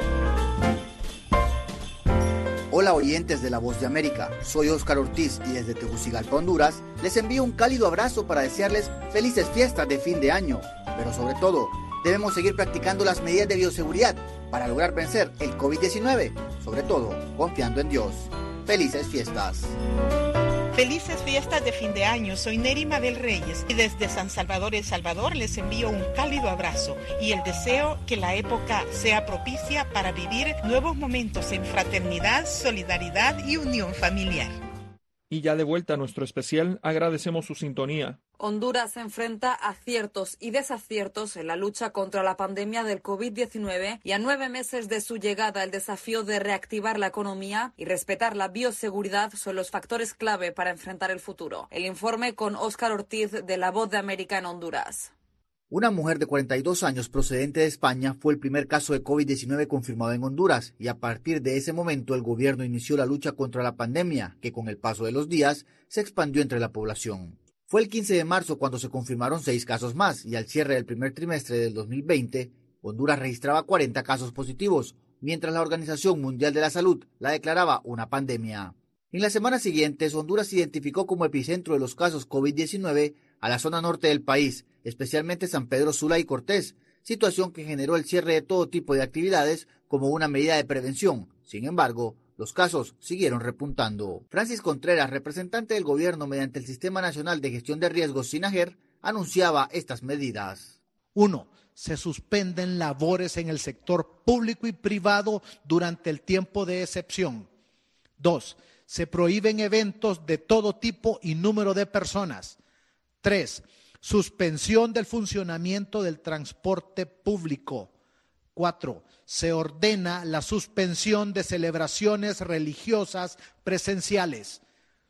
Hola oyentes de La Voz de América, soy Óscar Ortiz y desde Tegucigalpa, Honduras, les envío un cálido abrazo para desearles felices fiestas de fin de año. Pero sobre todo, debemos seguir practicando las medidas de bioseguridad para lograr vencer el COVID-19, sobre todo confiando en Dios. ¡Felices fiestas! Felices fiestas de fin de año, soy Neri Mabel Reyes y desde San Salvador, El Salvador, les envío un cálido abrazo y el deseo que la época sea propicia para vivir nuevos momentos en fraternidad, solidaridad y unión familiar. Y ya de vuelta a nuestro especial, agradecemos su sintonía. Honduras se enfrenta a aciertos y desaciertos en la lucha contra la pandemia del COVID-19 y a 9 meses de su llegada el desafío de reactivar la economía y respetar la bioseguridad son los factores clave para enfrentar el futuro. El informe con Óscar Ortiz de La Voz de América en Honduras. Una mujer de 42 años procedente de España fue el primer caso de COVID-19 confirmado en Honduras y a partir de ese momento el gobierno inició la lucha contra la pandemia que con el paso de los días se expandió entre la población. Fue el 15 de marzo cuando se confirmaron 6 casos más y al cierre del primer trimestre del 2020, Honduras registraba 40 casos positivos, mientras la Organización Mundial de la Salud la declaraba una pandemia. En las semanas siguientes, Honduras identificó como epicentro de los casos COVID-19 a la zona norte del país, especialmente San Pedro Sula y Cortés, situación que generó el cierre de todo tipo de actividades como una medida de prevención. Sin embargo, los casos siguieron repuntando. Francis Contreras, representante del gobierno mediante el Sistema Nacional de Gestión de Riesgos SINAGER, anunciaba estas medidas. 1. Se suspenden labores en el sector público y privado durante el tiempo de excepción. 2. Se prohíben eventos de todo tipo y número de personas. 3. Suspensión del funcionamiento del transporte público. 4. Se ordena la suspensión de celebraciones religiosas presenciales.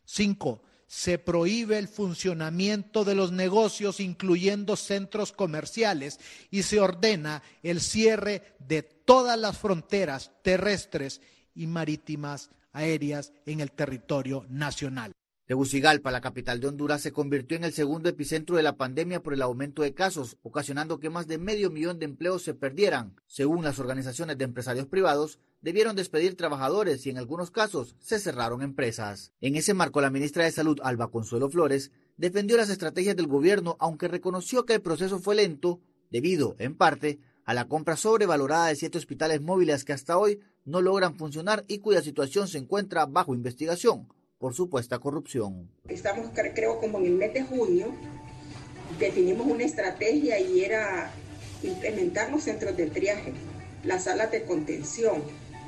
5. Se prohíbe el funcionamiento de los negocios, incluyendo centros comerciales, y se ordena el cierre de todas las fronteras terrestres y marítimas aéreas en el territorio nacional. Tegucigalpa, la capital de Honduras, se convirtió en el segundo epicentro de la pandemia por el aumento de casos, ocasionando que más de 500,000 de empleos se perdieran. Según las organizaciones de empresarios privados, debieron despedir trabajadores y en algunos casos se cerraron empresas. En ese marco, la ministra de Salud, Alba Consuelo Flores, defendió las estrategias del gobierno, aunque reconoció que el proceso fue lento, debido, en parte, a la compra sobrevalorada de 7 hospitales móviles que hasta hoy no logran funcionar y cuya situación se encuentra bajo investigación por supuesta corrupción. Estamos, creo, como en el mes de junio, definimos una estrategia y era implementar los centros de triaje, las salas de contención,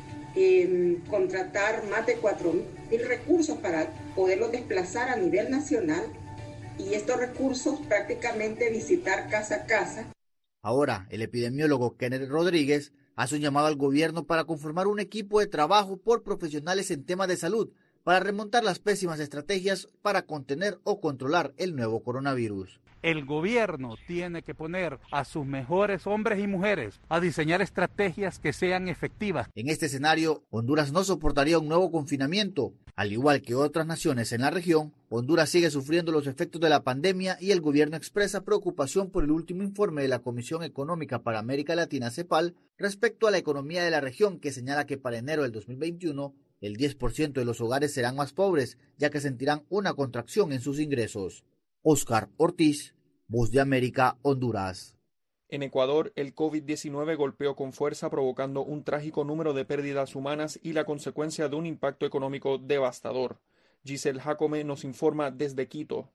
contratar más de 4,000 recursos para poderlos desplazar a nivel nacional y estos recursos prácticamente visitar casa a casa. Ahora, el epidemiólogo Kenneth Rodríguez hace un llamado al gobierno para conformar un equipo de trabajo por profesionales en temas de salud, para remontar las pésimas estrategias para contener o controlar el nuevo coronavirus. El gobierno tiene que poner a sus mejores hombres y mujeres a diseñar estrategias que sean efectivas. En este escenario, Honduras no soportaría un nuevo confinamiento. Al igual que otras naciones en la región, Honduras sigue sufriendo los efectos de la pandemia y el gobierno expresa preocupación por el último informe de la Comisión Económica para América Latina, CEPAL, respecto a la economía de la región, que señala que para enero del 2021, el 10% de los hogares serán más pobres, ya que sentirán una contracción en sus ingresos. Oscar Ortiz, Voz de América, Honduras. En Ecuador, el COVID-19 golpeó con fuerza, provocando un trágico número de pérdidas humanas y la consecuencia de un impacto económico devastador. Giselle Jacome nos informa desde Quito.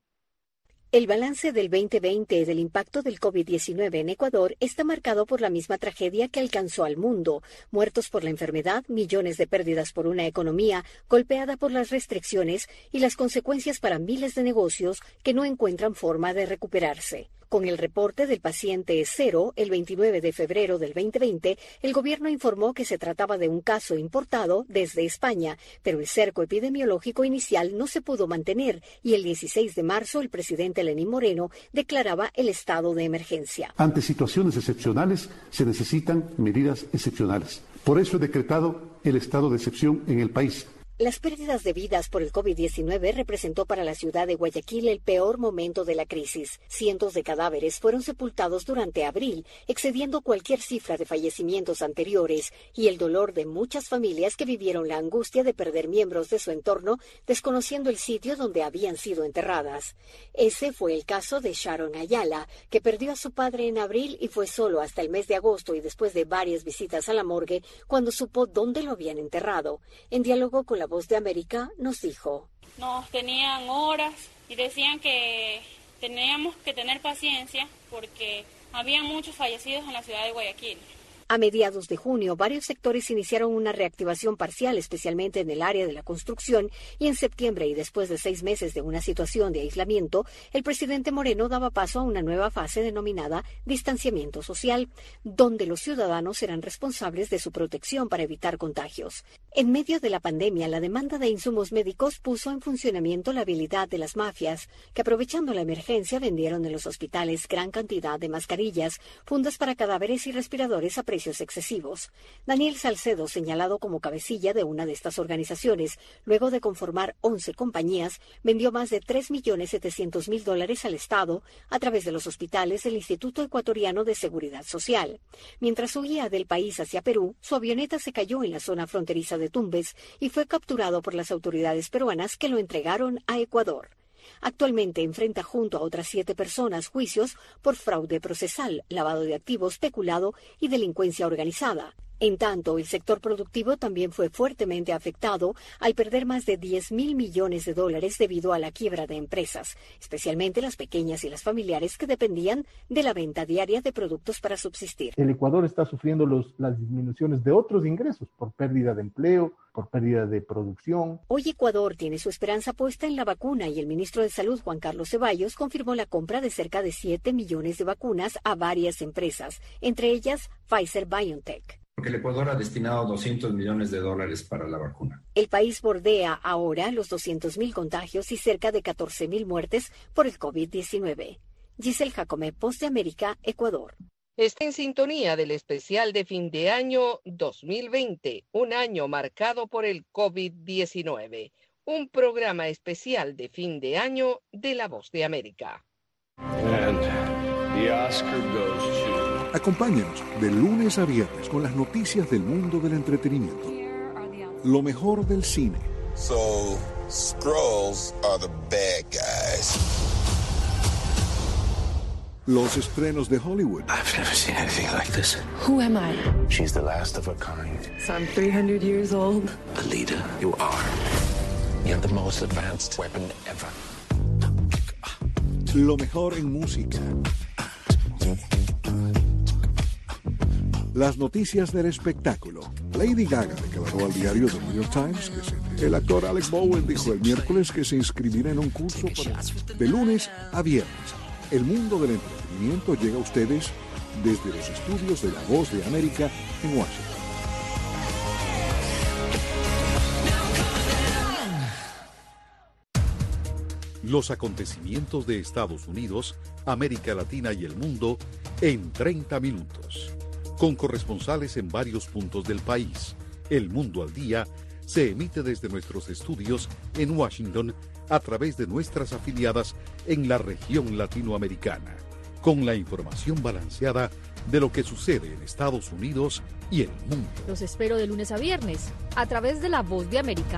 El balance del 2020 del impacto del COVID-19 en Ecuador está marcado por la misma tragedia que alcanzó al mundo: muertos por la enfermedad, millones de pérdidas por una economía golpeada por las restricciones y las consecuencias para miles de negocios que no encuentran forma de recuperarse. Con el reporte del paciente cero, el 29 de febrero del 2020, el gobierno informó que se trataba de un caso importado desde España, pero el cerco epidemiológico inicial no se pudo mantener y el 16 de marzo el presidente Lenín Moreno declaraba el estado de emergencia. Ante situaciones excepcionales se necesitan medidas excepcionales. Por eso he decretado el estado de excepción en el país. Las pérdidas de vidas por el COVID-19 representó para la ciudad de Guayaquil el peor momento de la crisis. Cientos de cadáveres fueron sepultados durante abril, excediendo cualquier cifra de fallecimientos anteriores, y el dolor de muchas familias que vivieron la angustia de perder miembros de su entorno, desconociendo el sitio donde habían sido enterradas. Ese fue el caso de Sharon Ayala, que perdió a su padre en abril y fue solo hasta el mes de agosto y después de varias visitas a la morgue cuando supo dónde lo habían enterrado. En diálogo con la Voz de América nos dijo: nos tenían horas y decían que teníamos que tener paciencia porque había muchos fallecidos en la ciudad de Guayaquil. A mediados de junio, varios sectores iniciaron una reactivación parcial, especialmente en el área de la construcción, y en septiembre, y después de 6 meses de una situación de aislamiento, el presidente Moreno daba paso a una nueva fase denominada distanciamiento social, donde los ciudadanos serán responsables de su protección para evitar contagios. En medio de la pandemia, la demanda de insumos médicos puso en funcionamiento la habilidad de las mafias, que aprovechando la emergencia vendieron en los hospitales gran cantidad de mascarillas, fundas para cadáveres y respiradores a precios excesivos. Daniel Salcedo, señalado como cabecilla de una de estas organizaciones, luego de conformar 11 compañías, vendió más de $3.700.000 al Estado a través de los hospitales del Instituto Ecuatoriano de Seguridad Social. Mientras huía del país hacia Perú, su avioneta se cayó en la zona fronteriza de Tumbes y fue capturado por las autoridades peruanas, que lo entregaron a Ecuador. Actualmente enfrenta junto a otras 7 personas juicios por fraude procesal, lavado de activos, peculado y delincuencia organizada. En tanto, el sector productivo también fue fuertemente afectado al perder más de $10.000 millones debido a la quiebra de empresas, especialmente las pequeñas y las familiares que dependían de la venta diaria de productos para subsistir. El Ecuador está sufriendo las disminuciones de otros ingresos por pérdida de empleo, por pérdida de producción. Hoy Ecuador tiene su esperanza puesta en la vacuna y el ministro de Salud, Juan Carlos Ceballos, confirmó la compra de cerca de 7 millones de vacunas a varias empresas, entre ellas Pfizer-BioNTech. Porque el Ecuador ha destinado $200 millones para la vacuna. El país bordea ahora los 200.000 contagios y cerca de 14.000 muertes por el COVID-19. Giselle Jacome, Voz de América, Ecuador. Está en sintonía del especial de fin de año 2020, un año marcado por el COVID-19. Un programa especial de fin de año de La Voz de América. And the Oscar goes to... Acompáñanos de lunes a viernes con las noticias del mundo del entretenimiento. Lo mejor del cine. So, Skrulls are the bad guys. Los estrenos de Hollywood. I've never seen anything like this. Who am I? She's the last of her kind. So I'm 300 years old. Alita, you are. You're the most advanced weapon ever. Lo mejor en música. Las noticias del espectáculo. Lady Gaga declaró al diario The New York Times que el actor Alec Bowen dijo el miércoles que se inscribirá en un curso de lunes a viernes. El mundo del entretenimiento llega a ustedes desde los estudios de La Voz de América en Washington. Los acontecimientos de Estados Unidos, América Latina y el mundo en 30 minutos. Con corresponsales en varios puntos del país. El Mundo al Día se emite desde nuestros estudios en Washington a través de nuestras afiliadas en la región latinoamericana, con la información balanceada de lo que sucede en Estados Unidos y el mundo. Los espero de lunes a viernes a través de La Voz de América.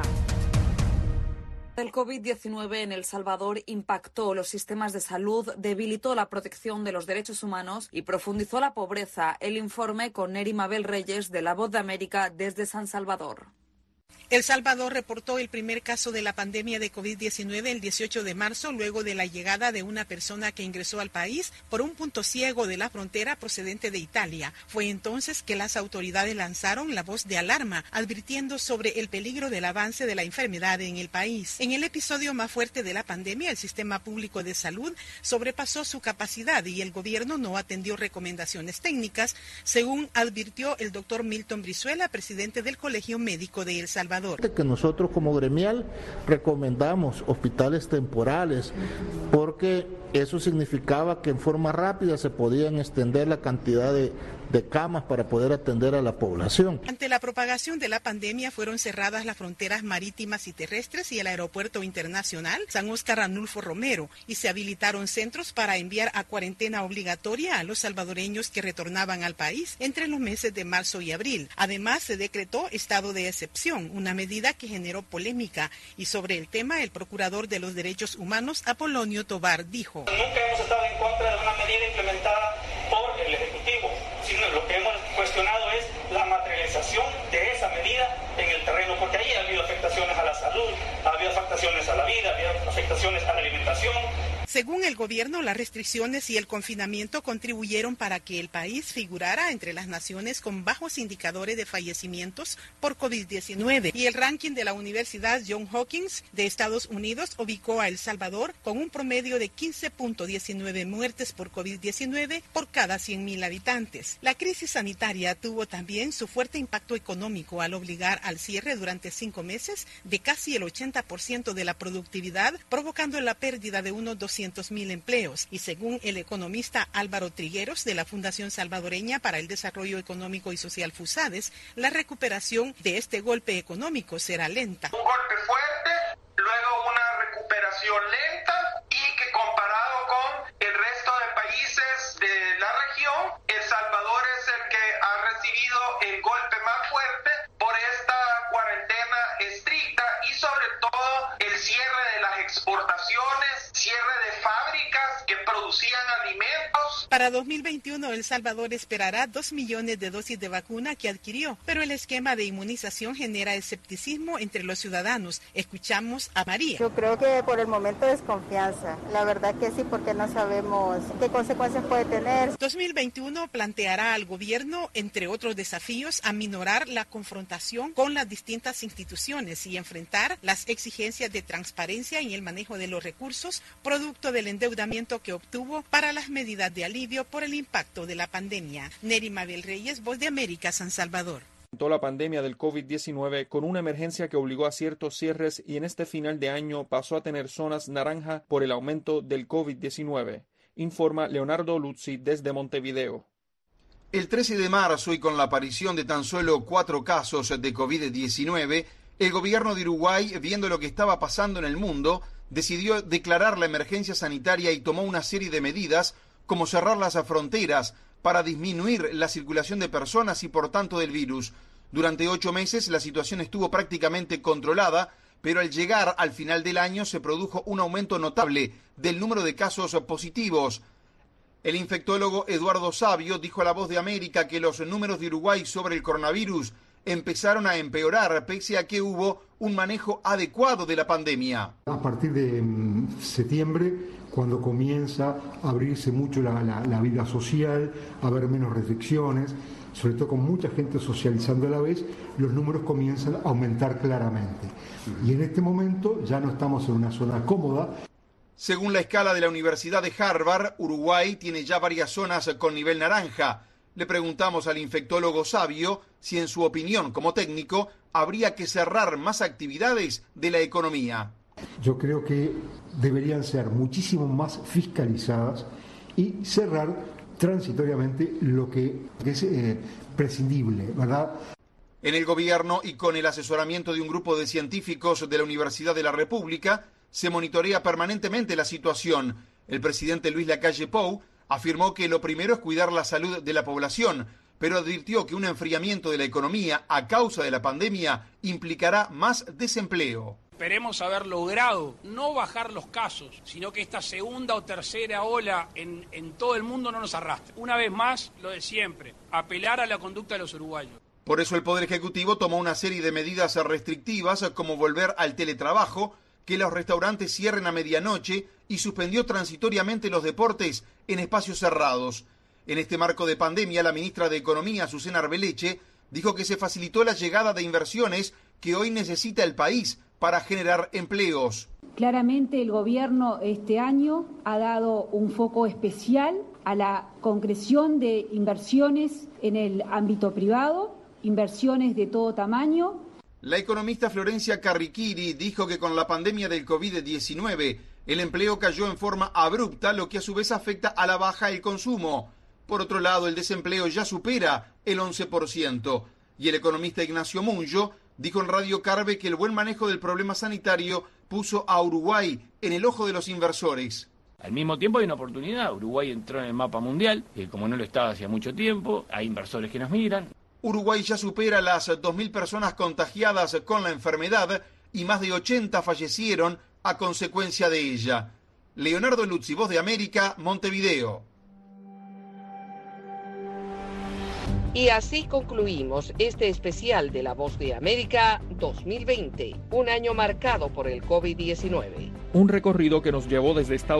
El COVID-19 en El Salvador impactó los sistemas de salud, debilitó la protección de los derechos humanos y profundizó la pobreza. El informe con Neri Mabel Reyes de La Voz de América desde San Salvador. El Salvador reportó el primer caso de la pandemia de COVID-19 el 18 de marzo, luego de la llegada de una persona que ingresó al país por un punto ciego de la frontera procedente de Italia. Fue entonces que las autoridades lanzaron la voz de alarma, advirtiendo sobre el peligro del avance de la enfermedad en el país. En el episodio más fuerte de la pandemia, el sistema público de salud sobrepasó su capacidad y el gobierno no atendió recomendaciones técnicas, según advirtió el doctor Milton Brizuela, presidente del Colegio Médico de El Salvador. Que nosotros como gremial recomendamos hospitales temporales porque eso significaba que en forma rápida se podían extender la cantidad de camas para poder atender a la población. Ante la propagación de la pandemia fueron cerradas las fronteras marítimas y terrestres y el aeropuerto internacional San Óscar Arnulfo Romero y se habilitaron centros para enviar a cuarentena obligatoria a los salvadoreños que retornaban al país entre los meses de marzo y abril. Además se decretó estado de excepción, una medida que generó polémica, y sobre el tema el procurador de los derechos humanos Apolonio Tobar dijo: Nunca hemos estado en contra de una medida implementada por el Ejecutivo, sino lo que hemos cuestionado es la materialización de esa medida en el terreno, porque ahí ha habido afectaciones a la salud, ha habido afectaciones a la vida, ha habido afectaciones a la alimentación. Según el gobierno, las restricciones y el confinamiento contribuyeron para que el país figurara entre las naciones con bajos indicadores de fallecimientos por COVID-19. Y el ranking de la Universidad Johns Hopkins de Estados Unidos ubicó a El Salvador con un promedio de 15.19 muertes por COVID-19 por cada 100.000 habitantes. La crisis sanitaria tuvo también su fuerte impacto económico al obligar al cierre durante 5 meses de casi el 80% de la productividad, provocando la pérdida de unos 200.000 empleos. Y según el economista Álvaro Trigueros de la Fundación Salvadoreña para el Desarrollo Económico y Social FUSADES, la recuperación de este golpe económico será lenta. Un golpe fuerte, luego una recuperación lenta y que comparado con el resto de países de la región, El Salvador es el que ha recibido el golpe más fuerte por esta cuarentena estricta y sobre todo el cierre de las exportaciones, cierre de fábricas que producían alimentos. Para 2021, El Salvador esperará 2 millones de dosis de vacuna que adquirió, pero el esquema de inmunización genera escepticismo entre los ciudadanos. Escuchamos a María. Yo creo que por el momento desconfianza. La verdad que sí, porque no sabemos qué consecuencias puede tener. 2021 planteará al gobierno, entre otros desafíos, aminorar la confrontación con las distintas instituciones y enfrentar las exigencias de transparencia en el manejo de los recursos, producto del endeudamiento que obtuvo para las medidas de alivio por el impacto de la pandemia. Neri Mabel Reyes, Voz de América, San Salvador. La pandemia del COVID-19 con una emergencia que obligó a ciertos cierres y en este final de año pasó a tener zonas naranja por el aumento del COVID-19, informa Leonardo Luzzi desde Montevideo. El 13 de marzo y con la aparición de tan solo 4 casos de COVID-19, el gobierno de Uruguay, viendo lo que estaba pasando en el mundo, decidió declarar la emergencia sanitaria y tomó una serie de medidas como cerrar las fronteras para disminuir la circulación de personas y por tanto del virus. Durante 8 meses la situación estuvo prácticamente controlada, pero al llegar al final del año se produjo un aumento notable del número de casos positivos. El infectólogo Eduardo Sabio dijo a La Voz de América que los números de Uruguay sobre el coronavirus empezaron a empeorar pese a que hubo un manejo adecuado de la pandemia. A partir de septiembre, cuando comienza a abrirse mucho la vida social, a haber menos restricciones, sobre todo con mucha gente socializando a la vez, los números comienzan a aumentar claramente. Y en este momento ya no estamos en una zona cómoda. Según la escala de la Universidad de Harvard, Uruguay tiene ya varias zonas con nivel naranja. Le preguntamos al infectólogo Sabio si en su opinión como técnico habría que cerrar más actividades de la economía. Yo creo que deberían ser muchísimo más fiscalizadas y cerrar transitoriamente lo que es prescindible, ¿verdad? En el gobierno y con el asesoramiento de un grupo de científicos de la Universidad de la República, se monitorea permanentemente la situación. El presidente Luis Lacalle Pou afirmó que lo primero es cuidar la salud de la población, pero advirtió que un enfriamiento de la economía a causa de la pandemia implicará más desempleo. Esperemos haber logrado no bajar los casos, sino que esta segunda o tercera ola en todo el mundo no nos arrastre. Una vez más, lo de siempre, apelar a la conducta de los uruguayos. Por eso el Poder Ejecutivo tomó una serie de medidas restrictivas, como volver al teletrabajo, que los restaurantes cierren a medianoche y suspendió transitoriamente los deportes en espacios cerrados. En este marco de pandemia, la ministra de Economía, Azucena Arbeleche, dijo que se facilitó la llegada de inversiones que hoy necesita el país para generar empleos. Claramente el gobierno este año ha dado un foco especial a la concreción de inversiones en el ámbito privado, inversiones de todo tamaño. La economista Florencia Carriquiri dijo que con la pandemia del COVID-19 el empleo cayó en forma abrupta, lo que a su vez afecta a la baja el consumo. Por otro lado, el desempleo ya supera el 11%. Y el economista Ignacio Munjo dijo en Radio Carve que el buen manejo del problema sanitario puso a Uruguay en el ojo de los inversores. Al mismo tiempo hay una oportunidad. Uruguay entró en el mapa mundial, como no lo estaba hacía mucho tiempo. Hay inversores que nos miran. Uruguay ya supera las 2.000 personas contagiadas con la enfermedad y más de 80 fallecieron a consecuencia de ella. Leonardo Luzzi, Voz de América, Montevideo. Y así concluimos este especial de La Voz de América 2020, un año marcado por el COVID-19. Un recorrido que nos llevó desde Estados